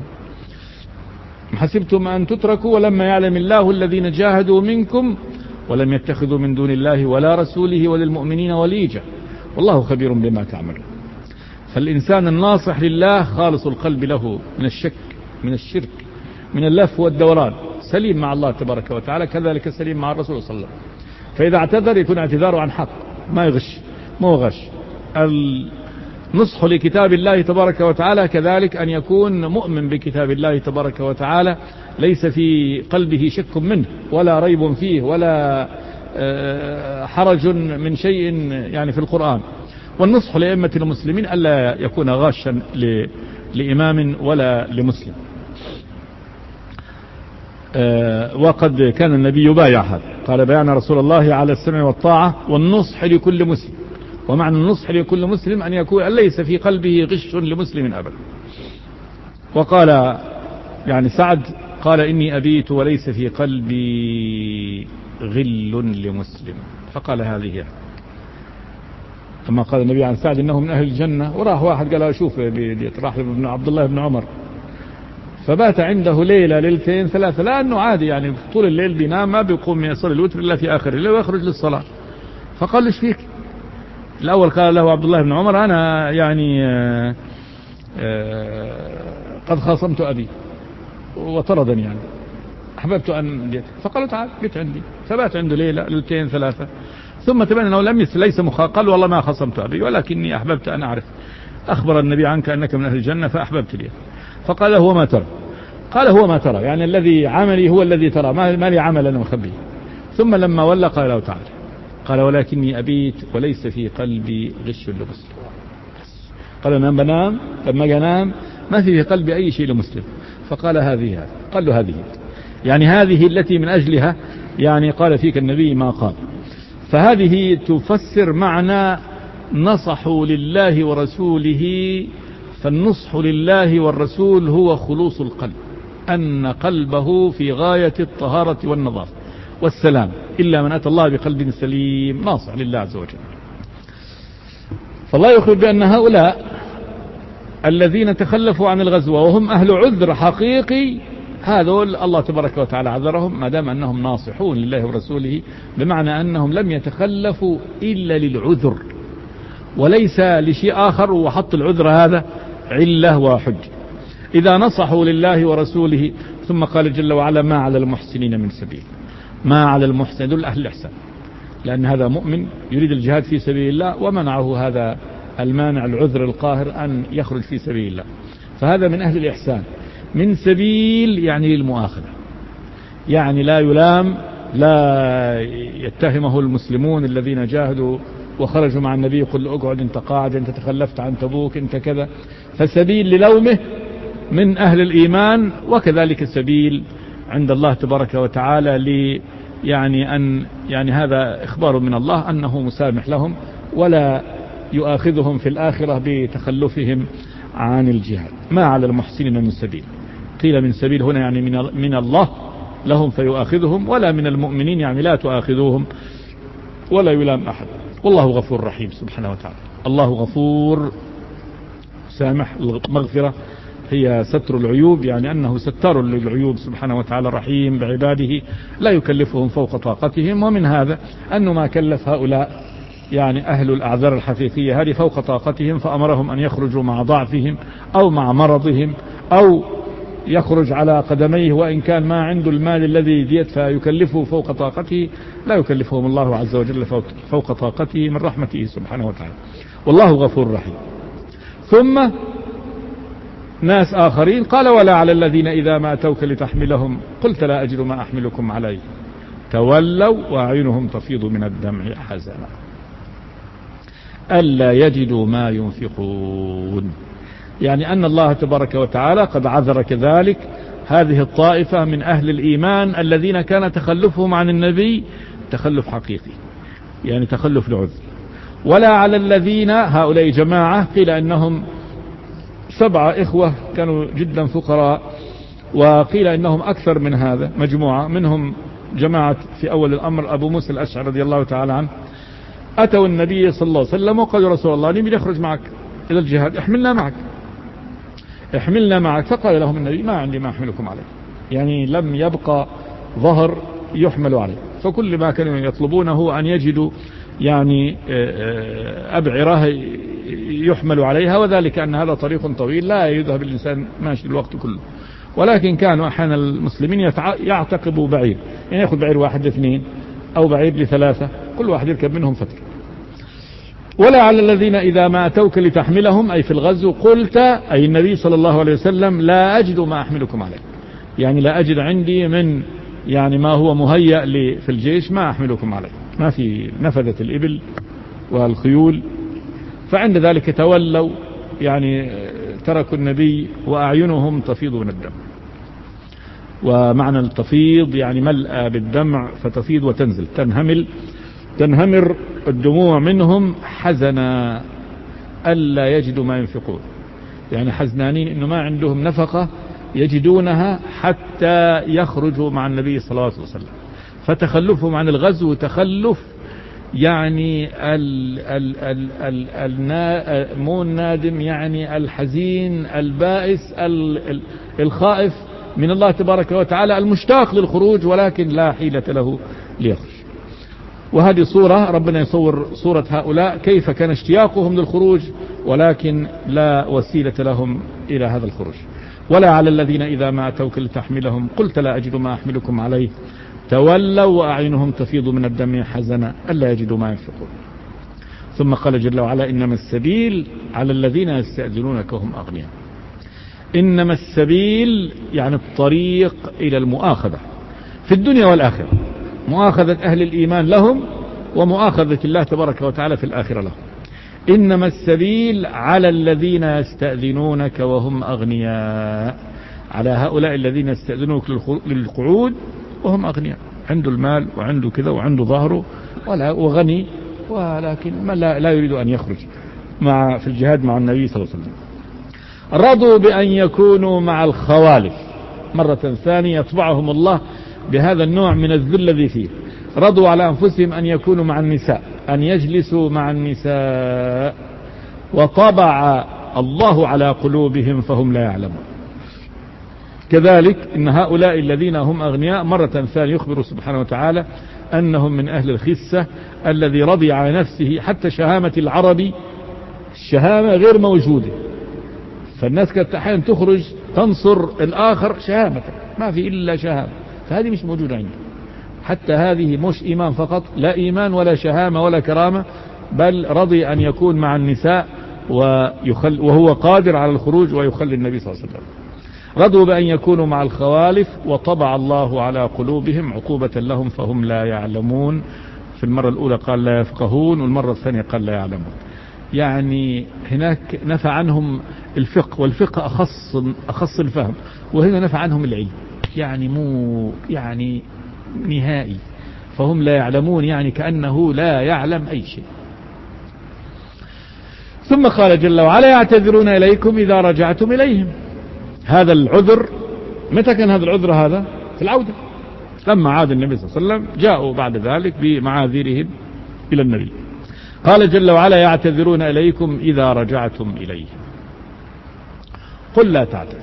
Speaker 1: حسبتم أن تتركوا ولما يعلم الله الذين جاهدوا منكم ولم يتخذوا من دون الله ولا رسوله وللمؤمنين وليجا والله خبير بما تعملون. فالإنسان الناصح لله خالص القلب له من الشك من الشرك من اللف والدوران، سليم مع الله تبارك وتعالى، كذلك سليم مع الرسول صلى الله عليه وسلم. فإذا اعتذر يكون اعتذاره عن حق، ما يغش مو غش. النصح لكتاب الله تبارك وتعالى كذلك أن يكون مؤمن بكتاب الله تبارك وتعالى، ليس في قلبه شك منه ولا ريب فيه ولا حرج من شيء يعني في القرآن. والنصح لأئمة المسلمين ألا يكون غاشا لإمام ولا لمسلم. وقد كان النبي يبايع هذا، قال بايعنا رسول الله على السمع والطاعة والنصح لكل مسلم. ومعنى النصح لكل مسلم أن يكون ليس في قلبه غش لمسلم أبدا. وقال يعني سعد قال إني أبيت وليس في قلبي غل لمسلم، فقال هذه. كما قال النبي عن سعد إنه من أهل الجنة، وراح واحد قال أشوف راح ابن عبد الله بن عمر فبات عنده ليلة ليلتين ثلاثة، لأنه عادي يعني طول الليل بينام ما بيقوم يصلي الوتر إلا في آخر الليل ويخرج للصلاة. فقال ليش فيك؟ الأول قال له عبد الله بن عمر أنا يعني آآ آآ قد خاصمت أبي وطردني يعني أحببت أن جيت. فقالوا تعال جيت عندي، فبات عنده ليلة ليلتين ثلاثة، ثم تبين أنه لم يس ليس مخا. قال والله ما خصمت أبي ولكني أحببت أن أعرف، أخبر النبي عنك أنك من أهل الجنة فأحببت لي. فقال هو ما ترى؟ قال هو ما ترى، يعني الذي عملي هو الذي ترى، ما لي عمل أنا مخبيه. ثم لما ولى قال له تعالى، قال ولكني أبيت وليس في قلبي غش لمسلم. قال أنا بنام لما جنام ما في في قلبي أي شيء لمسلم. فقال هذه هذه قال له هذه يعني هذه التي من أجلها يعني قال فيك النبي ما قال. فهذه تفسر معنى نصحوا لله ورسوله. فالنصح لله والرسول هو خلوص القلب، أن قلبه في غاية الطهارة والنظافة والسلام، إلا من أتى الله بقلب سليم ناصح لله عز وجل. فالله يخبر بأن هؤلاء الذين تخلفوا عن الغزوة وهم أهل عذر حقيقي، هذول الله تبارك وتعالى عذرهم ما دام أنهم ناصحون لله ورسوله، بمعنى أنهم لم يتخلفوا إلا للعذر وليس لشيء آخر، وحط العذر هذا علة وحج. إذا نصحوا لله ورسوله ثم قال جل وعلا ما على المحسنين من سبيل. ما على المحسن دول أهل الإحسان، لأن هذا مؤمن يريد الجهاد في سبيل الله ومنعه هذا المانع العذر القاهر أن يخرج في سبيل الله، فهذا من أهل الإحسان. من سبيل يعني للمؤاخذة، يعني لا يلام، لا يتهمه المسلمون الذين جاهدوا وخرجوا مع النبي يقول اقعد انت قاعد انت تخلفت عن تبوك انت كذا. فسبيل للومه من أهل الإيمان، وكذلك سبيل عند الله تبارك وتعالى لي يعني أن يعني هذا إخبار من الله أنه مسامح لهم ولا يؤاخذهم في الآخرة بتخلفهم عن الجهاد. ما على المحسنين من سبيل، قيل من سبيل هنا يعني من من الله لهم فيؤاخذهم، ولا من المؤمنين يعني لا تؤاخذوهم ولا يلام أحد. والله غفور رحيم سبحانه وتعالى. الله غفور سامح. المغفرة هي ستر العيوب، يعني أنه ستار للعيوب سبحانه وتعالى، رحيم بعباده لا يكلفهم فوق طاقتهم. ومن هذا أنه ما كلف هؤلاء يعني أهل الأعذار الحقيقية هذه فوق طاقتهم، فأمرهم أن يخرجوا مع ضعفهم أو مع مرضهم أو يخرج على قدميه، وإن كان ما عنده المال الذي يزيد فيكلفه فوق طاقته، لا يكلفهم الله عز وجل فوق طاقته من رحمته سبحانه وتعالى. والله غفور رحيم. ثم ناس آخرين قال ولا على الذين إذا ما أتوك لتحملهم قلت لا أجد ما أحملكم عليه تولوا وأعينهم تفيض من الدمع حزنا ألا يجدوا ما ينفقون، يعني أن الله تبارك وتعالى قد عذر كذلك هذه الطائفة من أهل الإيمان الذين كان تخلفهم عن النبي تخلف حقيقي، يعني تخلف لعذر. ولا على الذين، هؤلاء جماعة قيل أنهم سبعة إخوة كانوا جدا فقراء، وقيل أنهم أكثر من هذا مجموعة، منهم جماعة في أول الأمر أبو موسى الأشعري رضي الله تعالى عنه، أتوا النبي صلى الله عليه وسلم وقالوا رسول الله نبي نخرج معك إلى الجهاد، احملنا معك احملنا معك. فقال لهم النبي ما عندي ما أحملكم عليه، يعني لم يبقى ظهر يحمل عليه، فكل ما كانوا يطلبونه أن يجدوا يعني أبعرة يحمل عليها، وذلك أن هذا طريق طويل لا يذهب الإنسان ماشي الوقت كله. ولكن كانوا أحيانا المسلمين يعتقبوا بعير، يعني يأخذ بعير واحد لاثنين أو بعير لثلاثة، كل واحد يركب منهم فترة. ولا على الذين إذا ما أتوك لتحملهم، أي في الغزو، قلت أي النبي صلى الله عليه وسلم لا أجد ما أحملكم عليه، يعني لا أجد عندي من يعني ما هو مهيأ لي في الجيش ما أحملكم عليه، ما في، نفذت الإبل والخيول. فعند ذلك تولوا، يعني تركوا النبي وأعينهم تفيض من الدم. ومعنى التفيض يعني ملأ بالدمع، فتفيض وتنزل، تنهمل تنهمر الدموع منهم حزنا ألا يجدوا ما ينفقون، يعني حزنانين إنه ما عندهم نفقة يجدونها حتى يخرجوا مع النبي صلى الله عليه وسلم. فتخلفهم عن الغزو تخلف يعني ال ال ال ال ال مو النادم، يعني الحزين البائس ال الخائف من الله تبارك وتعالى، المشتاق للخروج ولكن لا حيلة له ليخرج. وهذه صورة ربنا يصور صورة هؤلاء كيف كان اشتياقهم للخروج ولكن لا وسيلة لهم إلى هذا الخروج. ولا على الذين إذا ما أتوك لتحملهم قلت لا أجد ما أحملكم عليه تولوا وأعينهم تفيض من الدم حزنا ألا يجدوا ما ينفقون. ثم قال جل وعلا إنما السبيل على الذين يستأذنونك وهم أغنياء. إنما السبيل يعني الطريق إلى المؤاخذة في الدنيا والآخرة، مؤاخذة أهل الإيمان لهم ومؤاخذة الله تبارك وتعالى في الآخرة لهم. إنما السبيل على الذين يستأذنونك وهم أغنياء، على هؤلاء الذين يستأذنونك للقعود وهم أغنياء، عنده المال وعنده كذا وعنده ظهره ولا وغني، ولكن ما لا, لا يريد أن يخرج مع في الجهاد مع النبي صلى الله عليه وسلم. رضوا بأن يكونوا مع الخوالف، مرة ثانية يطبعهم الله بهذا النوع من الذل الذي فيه. رضوا على أنفسهم أن يكونوا مع النساء، أن يجلسوا مع النساء، وطبع الله على قلوبهم فهم لا يعلمون. كذلك إن هؤلاء الذين هم أغنياء مرة ثانية يخبر سبحانه وتعالى أنهم من أهل الخسة الذي رضي على نفسه، حتى شهامة العربي الشهامة غير موجودة، فالناس كانت أحيانا تخرج تنصر الآخر شهامة، ما في إلا شهامة، فهذه مش موجودة عنده. حتى هذه مش إيمان فقط، لا إيمان ولا شهامة ولا كرامة، بل رضي أن يكون مع النساء ويخل وهو قادر على الخروج ويخلي النبي صلى الله عليه وسلم. رضوا بأن يكونوا مع الخوالف وطبع الله على قلوبهم عقوبة لهم فهم لا يعلمون. في المرة الأولى قال لا يفقهون، والمرة الثانية قال لا يعلمون، يعني هناك نفى عنهم الفقه، والفقه أخص, أخص الفهم، وهنا نفى عنهم العلم، يعني مو يعني نهائي، فهم لا يعلمون يعني كأنه لا يعلم أي شيء. ثم قال جل وعلا يعتذرون إليكم إذا رجعتم إليهم. هذا العذر متى كان هذا العذر؟ هذا في العودة، لما عاد النبي صلى الله عليه وسلم جاءوا بعد ذلك بمعاذيرهم إلى النبي. قال جل وعلا يعتذرون إليكم إذا رجعتم إليهم قل لا تعتذر.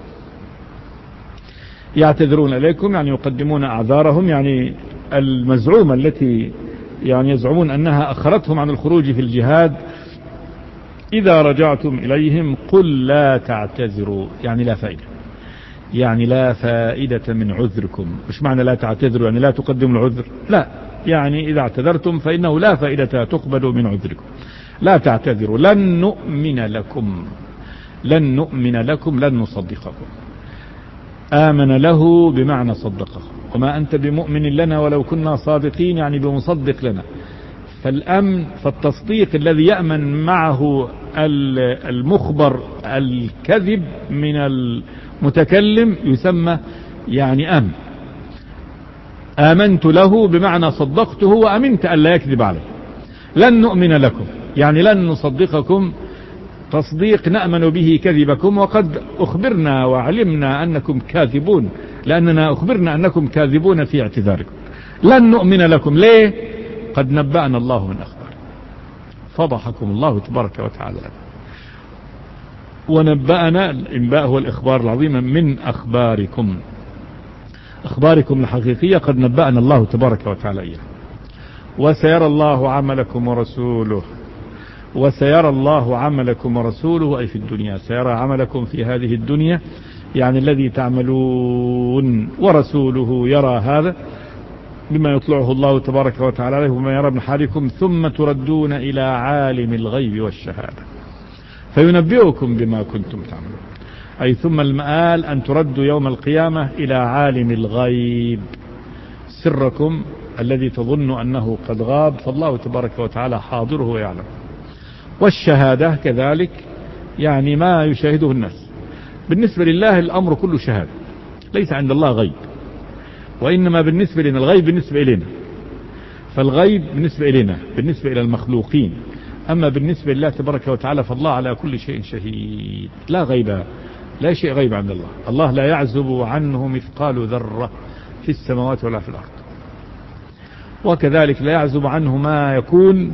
Speaker 1: يعتذرون إليكم يعني يقدمون أعذارهم، يعني المزعومة التي يعني يزعمون أنها أخرتهم عن الخروج في الجهاد. إذا رجعتم إليهم قل لا تعتذروا، يعني لا فائدة، يعني لا فائدة من عذركم. مش معنى لا تعتذروا يعني لا تقدموا العذر، لا، يعني إذا اعتذرتم فإنه لا فائدة تقبل من عذركم. لا تعتذروا، لن نؤمن لكم، لن نؤمن لكم، لن نصدقكم. آمن له بمعنى صدقه، وما أنت بمؤمن لنا ولو كنا صادقين، يعني بمصدق لنا. فالأمن فالتصديق الذي يأمن معه المخبر الكذب من المتكلم يسمى يعني أمن. آمنت له بمعنى صدقته وأمنت أن لا يكذب عليه. لن نؤمن لكم يعني لن نصدقكم تصديق نأمن به كذبكم، وقد أخبرنا وعلمنا أنكم كاذبون، لأننا أخبرنا أنكم كاذبون في اعتذاركم. لن نؤمن لكم ليه؟ قد نبأنا الله من أخبار، فضحكم الله تبارك وتعالى، ونبأنا. الإنباء هو الإخبار العظيم من أخباركم، أخباركم الحقيقية قد نبأنا الله تبارك وتعالى إياه. وسيرى الله عملكم ورسوله، وسيرى الله عملكم ورسوله أي في الدنيا، سيرى عملكم في هذه الدنيا يعني الذي تعملون، ورسوله يرى هذا بما يطلعه الله تبارك وتعالى عليه وما يرى من حالكم، ثم تردون إلى عالم الغيب والشهادة فينبئكم بما كنتم تعملون. أي ثم المآل أن تردوا يوم القيامة إلى عالم الغيب، سركم الذي تظن أنه قد غاب فالله تبارك وتعالى حاضره ويعلم. والشهادة كذلك يعني ما يشاهده الناس. بالنسبة لله الأمر كله شهادة، ليس عند الله غيب، وإنما بالنسبة لنا الغيب بالنسبة إلينا، فالغيب بالنسبة إلينا بالنسبة إلى المخلوقين، أما بالنسبة لله تبارك وتعالى فالله على كل شيء شهيد. لا غيب، لا شيء غيب عند الله. الله لا يعزب عنه مثقال ذرة في السماوات ولا في الأرض، وكذلك لا يعزب عنه ما يكون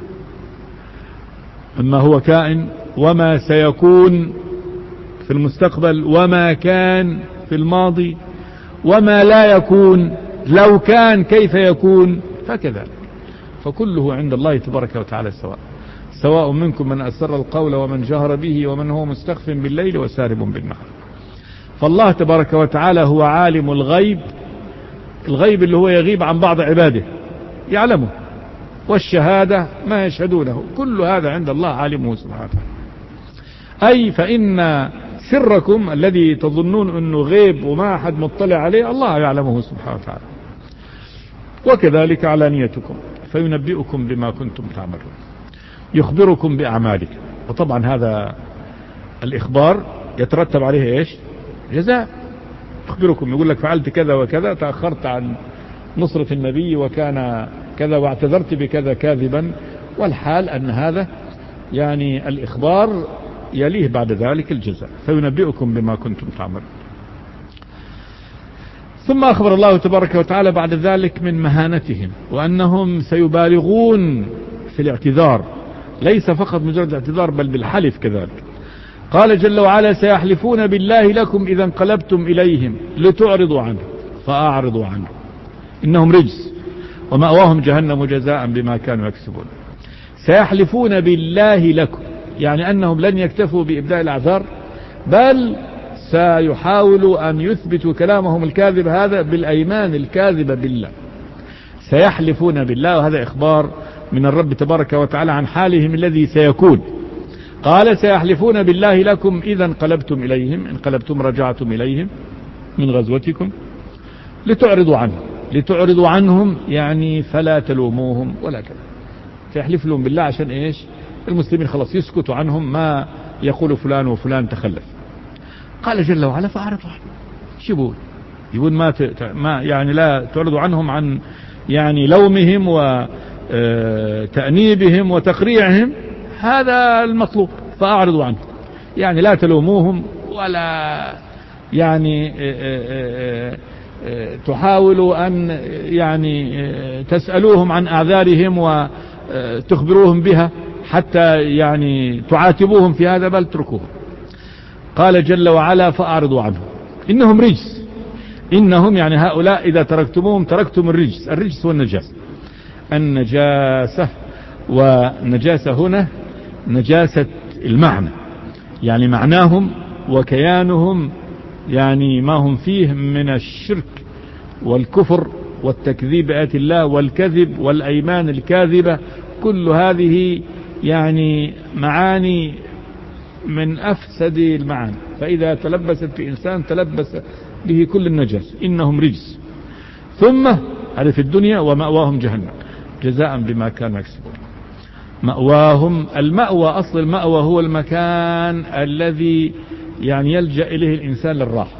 Speaker 1: مما هو كائن وما سيكون في المستقبل وما كان في الماضي وما لا يكون لو كان كيف يكون، فكذلك فكله عند الله تبارك وتعالى سواء، سواء منكم من أسر القول ومن جهر به ومن هو مستخف بالليل وسارب بالنهار. فالله تبارك وتعالى هو عالم الغيب، الغيب اللي هو يغيب عن بعض عباده يعلمه، والشهادة ما يشهدونه، كل هذا عند الله عالمه سبحانه وتعالى. أي فإن سركم الذي تظنون أنه غيب وما أحد مطلع عليه الله يعلمه سبحانه وتعالى، وكذلك علانيتكم فينبئكم بما كنتم تعملون، يخبركم بأعمالكم. وطبعا هذا الإخبار يترتب عليه إيش؟ جزاء. يخبركم يقول لك فعلت كذا وكذا، تأخرت عن نصرة النبي وكان كذا واعتذرت بكذا كاذبا، والحال أن هذا يعني الإخبار يليه بعد ذلك الجزاء، فينبئكم بما كنتم تعملون. ثم أخبر الله تبارك وتعالى بعد ذلك من مهانتهم، وأنهم سيبالغون في الاعتذار، ليس فقط مجرد الاعتذار بل بالحلف كذلك. قال جل وعلا سيحلفون بالله لكم إذا انقلبتم إليهم لتعرضوا عنه فأعرضوا عنه إنهم رجس ومأواهم جهنم جزاء بما كانوا يكسبون. سيحلفون بالله لكم يعني أنهم لن يكتفوا بإبداء الأعذار، بل سيحاولوا أن يثبتوا كلامهم الكاذب هذا بالأيمان الكاذبة بالله. سيحلفون بالله، وهذا إخبار من الرب تبارك وتعالى عن حالهم الذي سيكون. قال سيحلفون بالله لكم إذا انقلبتم إليهم، انقلبتم رجعتم إليهم من غزوتكم لتعرضوا عنهم، لتعرضوا عنهم يعني فلا تلوموهم ولا كذا. سيحلف لهم بالله عشان إيش؟ المسلمين خلاص يسكتوا عنهم، ما يقول فلان وفلان تخلف. قال جل وعلا فأعرضوا عنهم. شو يقول؟ يقول ما, ت... ما يعني لا تعرضوا عنهم عن يعني لومهم وتأنيبهم وتقريعهم، هذا المطلوب. فأعرضوا عنهم يعني لا تلوموهم ولا يعني تحاولوا أن يعني تسألوهم عن أعذارهم وتخبروهم بها حتى يعني تعاتبوهم في هذا، بل تركوهم. قال جل وعلا فأعرضوا عنهم إنهم رجس. إنهم يعني هؤلاء إذا تركتموهم تركتم الرجس. الرجس هو النجاسة، النجاسة، ونجاسة هنا نجاسة المعنى، يعني معناهم وكيانهم يعني ما هم فيه من الشرك والكفر والتكذيب بآيات الله والكذب والأيمان الكاذبة، كل هذه يعني معاني من أفسد المعاني، فإذا تلبست في إنسان تلبس به كل النجس، إنهم رجس. ثم هذا في الدنيا، ومأواهم جهنم جزاء بما كانوا يكسبون. مأواهم، المأوى أصل المأوى هو المكان الذي يعني يلجأ إليه الإنسان للراحة،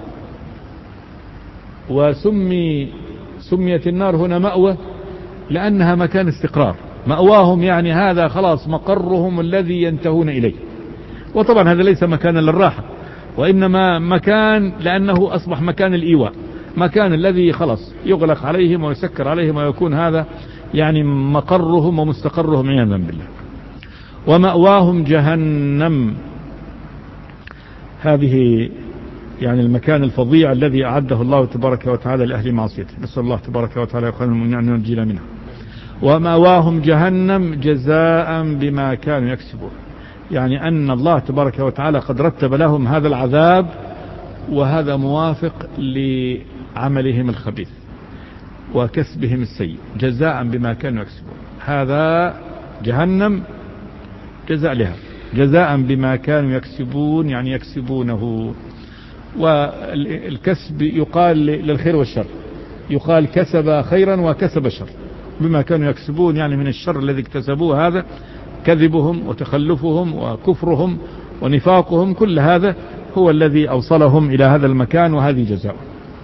Speaker 1: وسمي سميت النار هنا مأوى لأنها مكان استقرار. مأواهم يعني هذا خلاص مقرهم الذي ينتهون إليه. وطبعا هذا ليس مكانا للراحة، وإنما مكان لأنه أصبح مكان الإيواء، مكان الذي خلاص يغلق عليهم ويسكر عليهم، ويكون هذا يعني مقرهم ومستقرهم عياذا بالله. ومأواهم جهنم، هذه يعني المكان الفظيع الذي أعده الله تبارك وتعالى لأهل معصيته، نسأل الله تبارك وتعالى يقول المؤمنين أن ينجينا منها. ومأواهم جهنم جزاء بما كانوا يكسبون، يعني أن الله تبارك وتعالى قد رتب لهم هذا العذاب، وهذا موافق لعملهم الخبيث وكسبهم السيء، جزاء بما كانوا يكسبون. هذا جهنم جزاء لها، جزاء بما كانوا يكسبون يعني يكسبونه. والكسب يقال للخير والشر، يقال كسب خيرا وكسب شر، بما كانوا يكسبون يعني من الشر الذي اكتسبوه، هذا كذبهم وتخلفهم وكفرهم ونفاقهم، كل هذا هو الذي أوصلهم إلى هذا المكان، وهذه جزاء.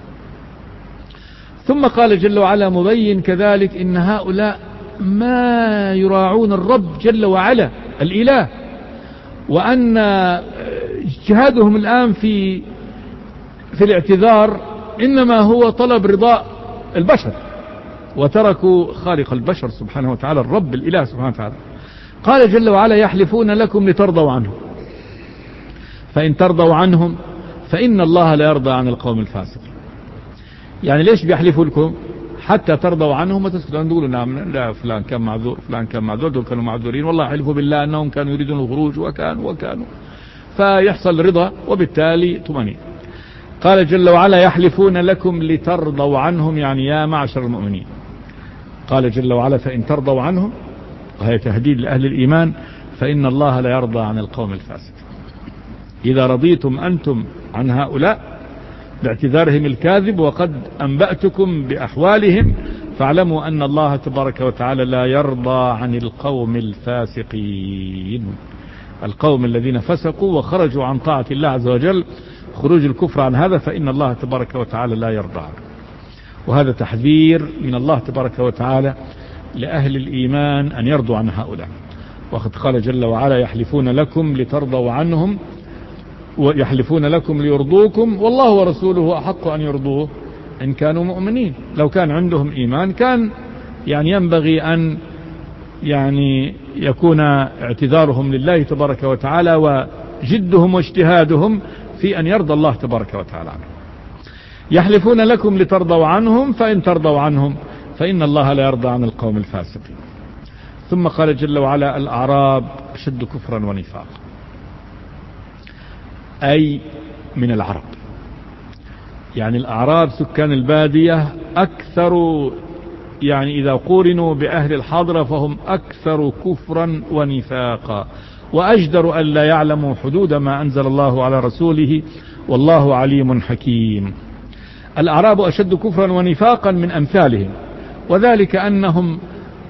Speaker 1: ثم قال جل وعلا مبين كذلك إن هؤلاء ما يراعون الرب جل وعلا الإله، وأن اجتهادهم الآن في في الاعتذار إنما هو طلب رضاء البشر، وتركوا خالق البشر سبحانه وتعالى، الرب الإله سبحانه وتعالى. قال جل وعلا يحلفون لكم لترضوا عنهم، فإن ترضوا عنهم فإن الله لا يرضى عن القوم الفاسقين. يعني ليش بيحلفوا لكم؟ حتى ترضوا عنهم وتسكتوا، تقولوا نعم لا فلان كان معذور، فلان كان معذور، دول كانوا معذورين، والله حلفوا بالله أنهم كانوا يريدون الخروج وكانوا وكانوا فيحصل رضا وبالتالي طمأنينة. قال جل وعلا يحلفون لكم لترضوا عنهم، يعني يا معشر المؤمنين. قال جل وعلا فإن ترضوا عنهم، وهي تهديد لأهل الإيمان، فإن الله لا يرضى عن القوم الفاسقين. إذا رضيتم أنتم عن هؤلاء باعتذارهم الكاذب وقد أنبأتكم بأحوالهم، فاعلموا أن الله تبارك وتعالى لا يرضى عن القوم الفاسقين، القوم الذين فسقوا وخرجوا عن طاعة الله عز وجل، خروج الكفر عن هذا، فإن الله تبارك وتعالى لا يرضى عنه. وهذا تحذير من الله تبارك وتعالى لأهل الإيمان أن يرضوا عن هؤلاء. وقد قال جل وعلا يحلفون لكم لترضوا عنهم، ويحلفون لكم ليرضوكم، والله ورسوله أحق أن يرضوه إن كانوا مؤمنين. لو كان عندهم إيمان كان يعني ينبغي أن يعني يكون اعتذارهم لله تبارك وتعالى وجدهم واجتهادهم في أن يرضى الله تبارك وتعالى عنهم. يحلفون لكم لترضوا عنهم، فإن ترضوا عنهم فإن الله لا يرضى عن القوم الفاسقين. ثم قال جل وعلا الأعراب أشد كفرا ونفاقا، أي من العرب، يعني الأعراب سكان البادية أكثر، يعني إذا قورنوا بأهل الحضرة فهم أكثر كفرا ونفاقا، وأجدر أن لا يعلموا حدود ما أنزل الله على رسوله، والله عليم حكيم. الأعراب أشد كفرا ونفاقا من أمثالهم، وذلك أنهم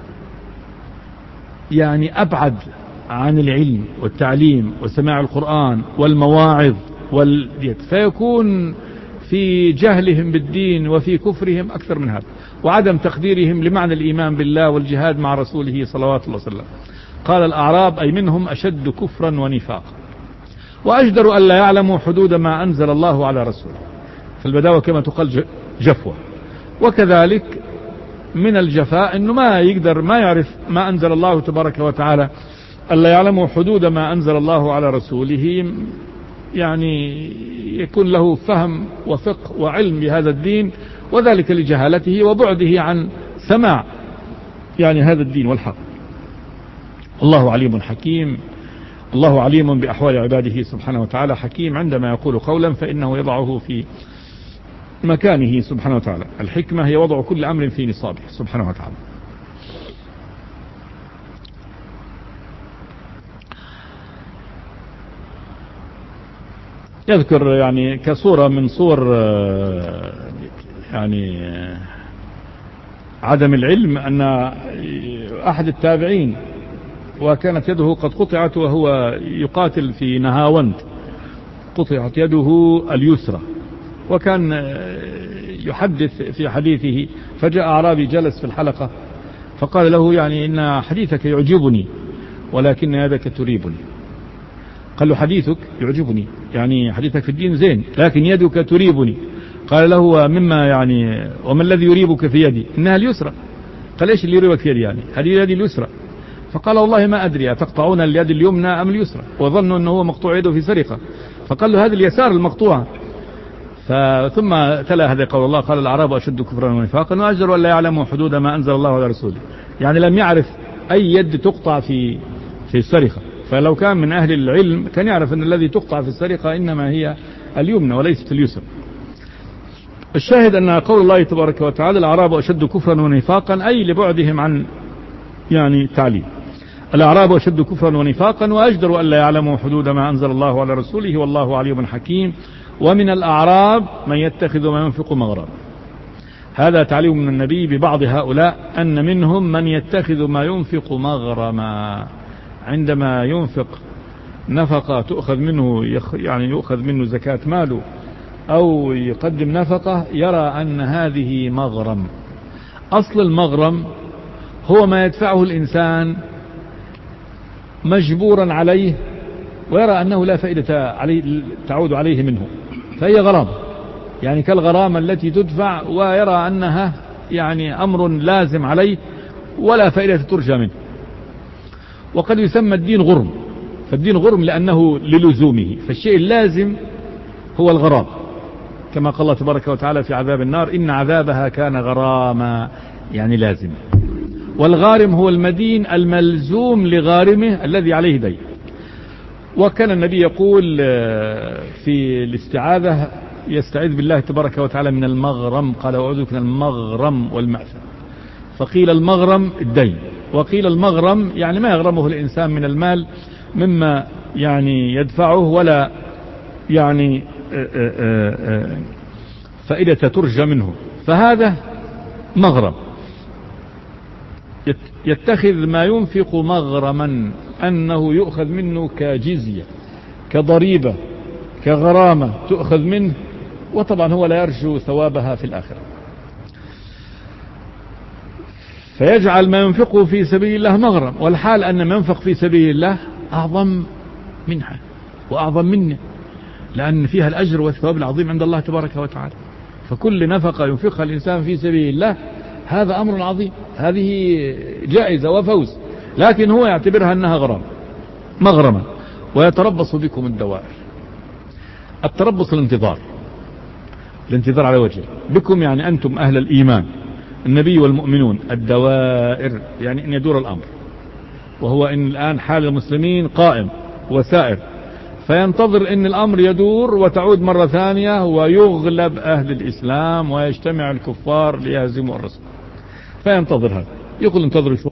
Speaker 1: يعني أبعد عن العلم والتعليم وسماع القرآن والمواعظ والديت، فيكون في جهلهم بالدين وفي كفرهم أكثر من هذا، وعدم تقديرهم لمعنى الإيمان بالله والجهاد مع رسوله صلوات الله وسلم. قال الأعراب أي منهم أشد كفرا ونفاقا، وأجدر أن لا يعلموا حدود ما أنزل الله على رسوله. فالبداوة كما تقال جفوة، وكذلك من الجفاء أنه ما يقدر ما يعرف ما أنزل الله تبارك وتعالى، ألا يعلموا حدود ما أنزل الله على رسوله، يعني يكون له فهم وفقه وعلم بهذا الدين، وذلك لجهالته وبعده عن سماع يعني هذا الدين والحق. الله عليم حكيم، الله عليم بأحوال عباده سبحانه وتعالى، حكيم عندما يقول قولا فإنه يضعه في مكانه سبحانه وتعالى. الحكمة هي وضع كل أمر في نصابه سبحانه وتعالى. يذكر يعني كصورة من صور يعني عدم العلم أن أحد التابعين وكانت يده قد قطعت وهو يقاتل في نهاوند، قطعت يده اليسرى، وكان يحدث في حديثه، فجاء أعرابي جلس في الحلقة فقال له يعني إن حديثك يعجبني ولكن يدك تريبني. قال له حديثك يعجبني يعني حديثك في الدين زين لكن يدك تريبني. قال له مما يعني وما الذي يريبك في يدي؟ إنها اليسرى. قال ايش اللي يريبك في يدي؟ يعني هذه يدي اليسرى. فقال والله ما أدري أتقطعون اليد اليمنى أم اليسرى، وظنوا أنه هو مقطوع يده في سرقة، فقال له هذه اليسار المقطوعة. ثم تلا هذا قول الله قال الأعراب أشد كفرا ونفاقا وأجدر أن لا يعلموا حدود ما أنزل الله على رسوله، يعني لم يعرف أي يد تقطع في في السرقة، فلو كان من أهل العلم كان يعرف أن الذي تقطع في السرقة إنما هي اليمنى وليست اليسرى. الشاهد أن قول الله تبارك وتعالى الأعراب أشد كفرا ونفاقا أي لبعدهم عن يعني تعليم. الأعراب أشد كفرا ونفاقا وأجدر أن لا يعلموا حدود ما أنزل الله على رسوله والله عليم حكيم. ومن الأعراب من يتخذ ما ينفق مغرما. هذا تعليم من النبي ببعض هؤلاء أن منهم من يتخذ ما ينفق مغرما، عندما ينفق نفقة تؤخذ منه يعني يؤخذ منه زكاة ماله أو يقدم نفقة يرى أن هذه مغرم. أصل المغرم هو ما يدفعه الإنسان مجبورا عليه ويرى أنه لا فائدة عليه تعود عليه منه، فهي غرامة، يعني كالغرامة التي تدفع ويرى أنها يعني أمر لازم عليه ولا فائدة ترجى منه. وقد يسمى الدين غرم، فالدين غرم لأنه للزومه، فالشيء اللازم هو الغرام، كما قال الله تبارك وتعالى في عذاب النار إن عذابها كان غراما، يعني لازم. والغارم هو المدين الملزوم لغارمه الذي عليه دين. وكان النبي يقول في الاستعاذة يستعيذ بالله تبارك وتعالى من المغرم، قال أعوذ بك من المغرم والمأثم، فقيل المغرم الدين، وقيل المغرم يعني ما يغرمه الإنسان من المال مما يعني يدفعه ولا يعني فائدة ترجى منه، فهذا مغرم. يتخذ ما ينفق مغرما أنه يؤخذ منه كجزية كضريبة كغرامة تؤخذ منه، وطبعا هو لا يرجو ثوابها في الآخرة، فيجعل ما ينفقه في سبيل الله مغرم، والحال أن ما ينفق في سبيل الله أعظم منها وأعظم منه، لأن فيها الأجر والثواب العظيم عند الله تبارك وتعالى. فكل نفقة ينفقها الإنسان في سبيل الله هذا أمر عظيم، هذه جائزة وفوز، لكن هو يعتبرها أنها غرام مغرما. ويتربص بكم الدوائر. التربص الانتظار، الانتظار على وجه بكم يعني أنتم أهل الإيمان النبي والمؤمنون، الدوائر يعني أن يدور الأمر، وهو إن الآن حال المسلمين قائم وسائر، فينتظر أن الأمر يدور وتعود مرة ثانية ويغلب أهل الإسلام ويجتمع الكفار ليهزموا الرسول، فينتظر هذا، يقول انتظروا شوي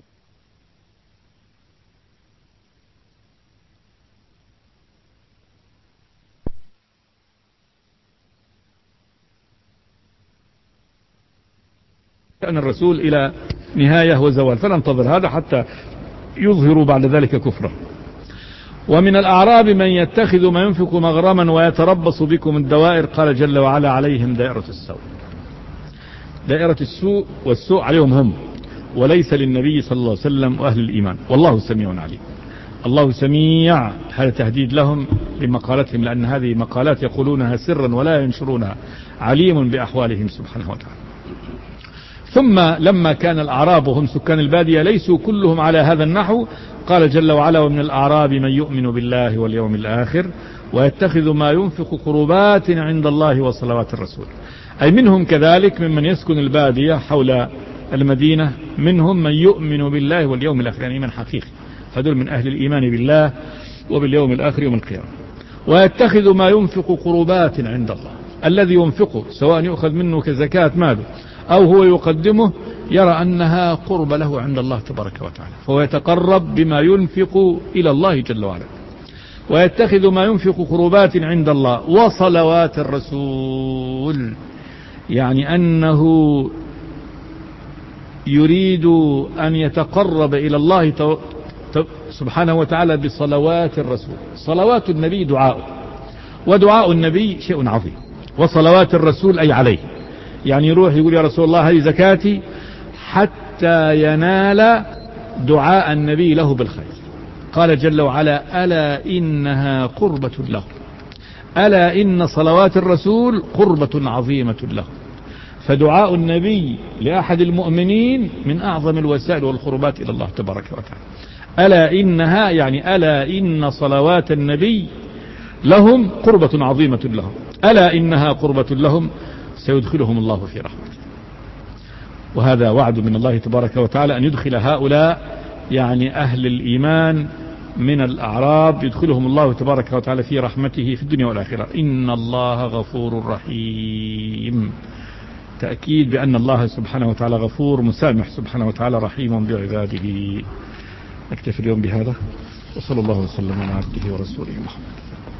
Speaker 1: كان الرسول إلى نهاية وزوال، فننتظر هذا حتى يظهروا بعد ذلك كفره. ومن الأعراب من يتخذ ما ينفق مغرما ويتربص بكم الدوائر، قال جل وعلا عليهم دائرة السوء. دائرة السوء والسوء عليهم هم، وليس للنبي صلى الله عليه وسلم وأهل الإيمان، والله سميع عليم. الله سميع، هذا تهديد لهم بمقالتهم، لأن هذه مقالات يقولونها سرا ولا ينشرونها، عليم بأحوالهم سبحانه وتعالى. ثم لما كان الأعراب هم سكان البادية ليسوا كلهم على هذا النحو، قال جل وعلا ومن الأعراب من يؤمن بالله واليوم الآخر ويتخذ ما ينفق قربات عند الله وصلوات الرسول، أي منهم كذلك ممن يسكن البادية حول المدينة، منهم من يؤمن بالله واليوم الآخر، يعني من حقيقي، فدول من أهل الإيمان بالله وباليوم الآخر يوم القيامة. ويتخذ ما ينفق قربات عند الله، الذي ينفقه سواء يؤخذ منه كزكاة ماله أو هو يقدمه يرى أنها قرب له عند الله تبارك وتعالى، فهو يتقرب بما ينفق إلى الله جل وعلا. ويتخذ ما ينفق قربات عند الله وصلوات الرسول، يعني أنه يريد أن يتقرب إلى الله سبحانه وتعالى بصلوات الرسول. صلوات النبي دعاء، ودعاء النبي شيء عظيم، وصلوات الرسول أي عليه، يعني يروح يقول يا رسول الله هذه زكاتي، حتى ينال دعاء النبي له بالخير. قال جل وعلا ألا إنها قربة له، ألا إن صلوات الرسول قربة عظيمة له. فدعاء النبي لأحد المؤمنين من أعظم الوسائل والقربات إلى الله تبارك وتعالى. ألا إنها يعني ألا إن صلوات النبي لهم قربة عظيمة لهم، ألا إنها قربة لهم سيدخلهم الله في رحمته. وهذا وعد من الله تبارك وتعالى أن يدخل هؤلاء يعني أهل الإيمان من الأعراب، يدخلهم الله تبارك وتعالى في رحمته في الدنيا والآخرة. إن الله غفور رحيم، تأكيد بأن الله سبحانه وتعالى غفور مسامح سبحانه وتعالى رحيم بعباده. نكتفي اليوم بهذا، وصلى الله وسلم على عبده ورسوله محمد.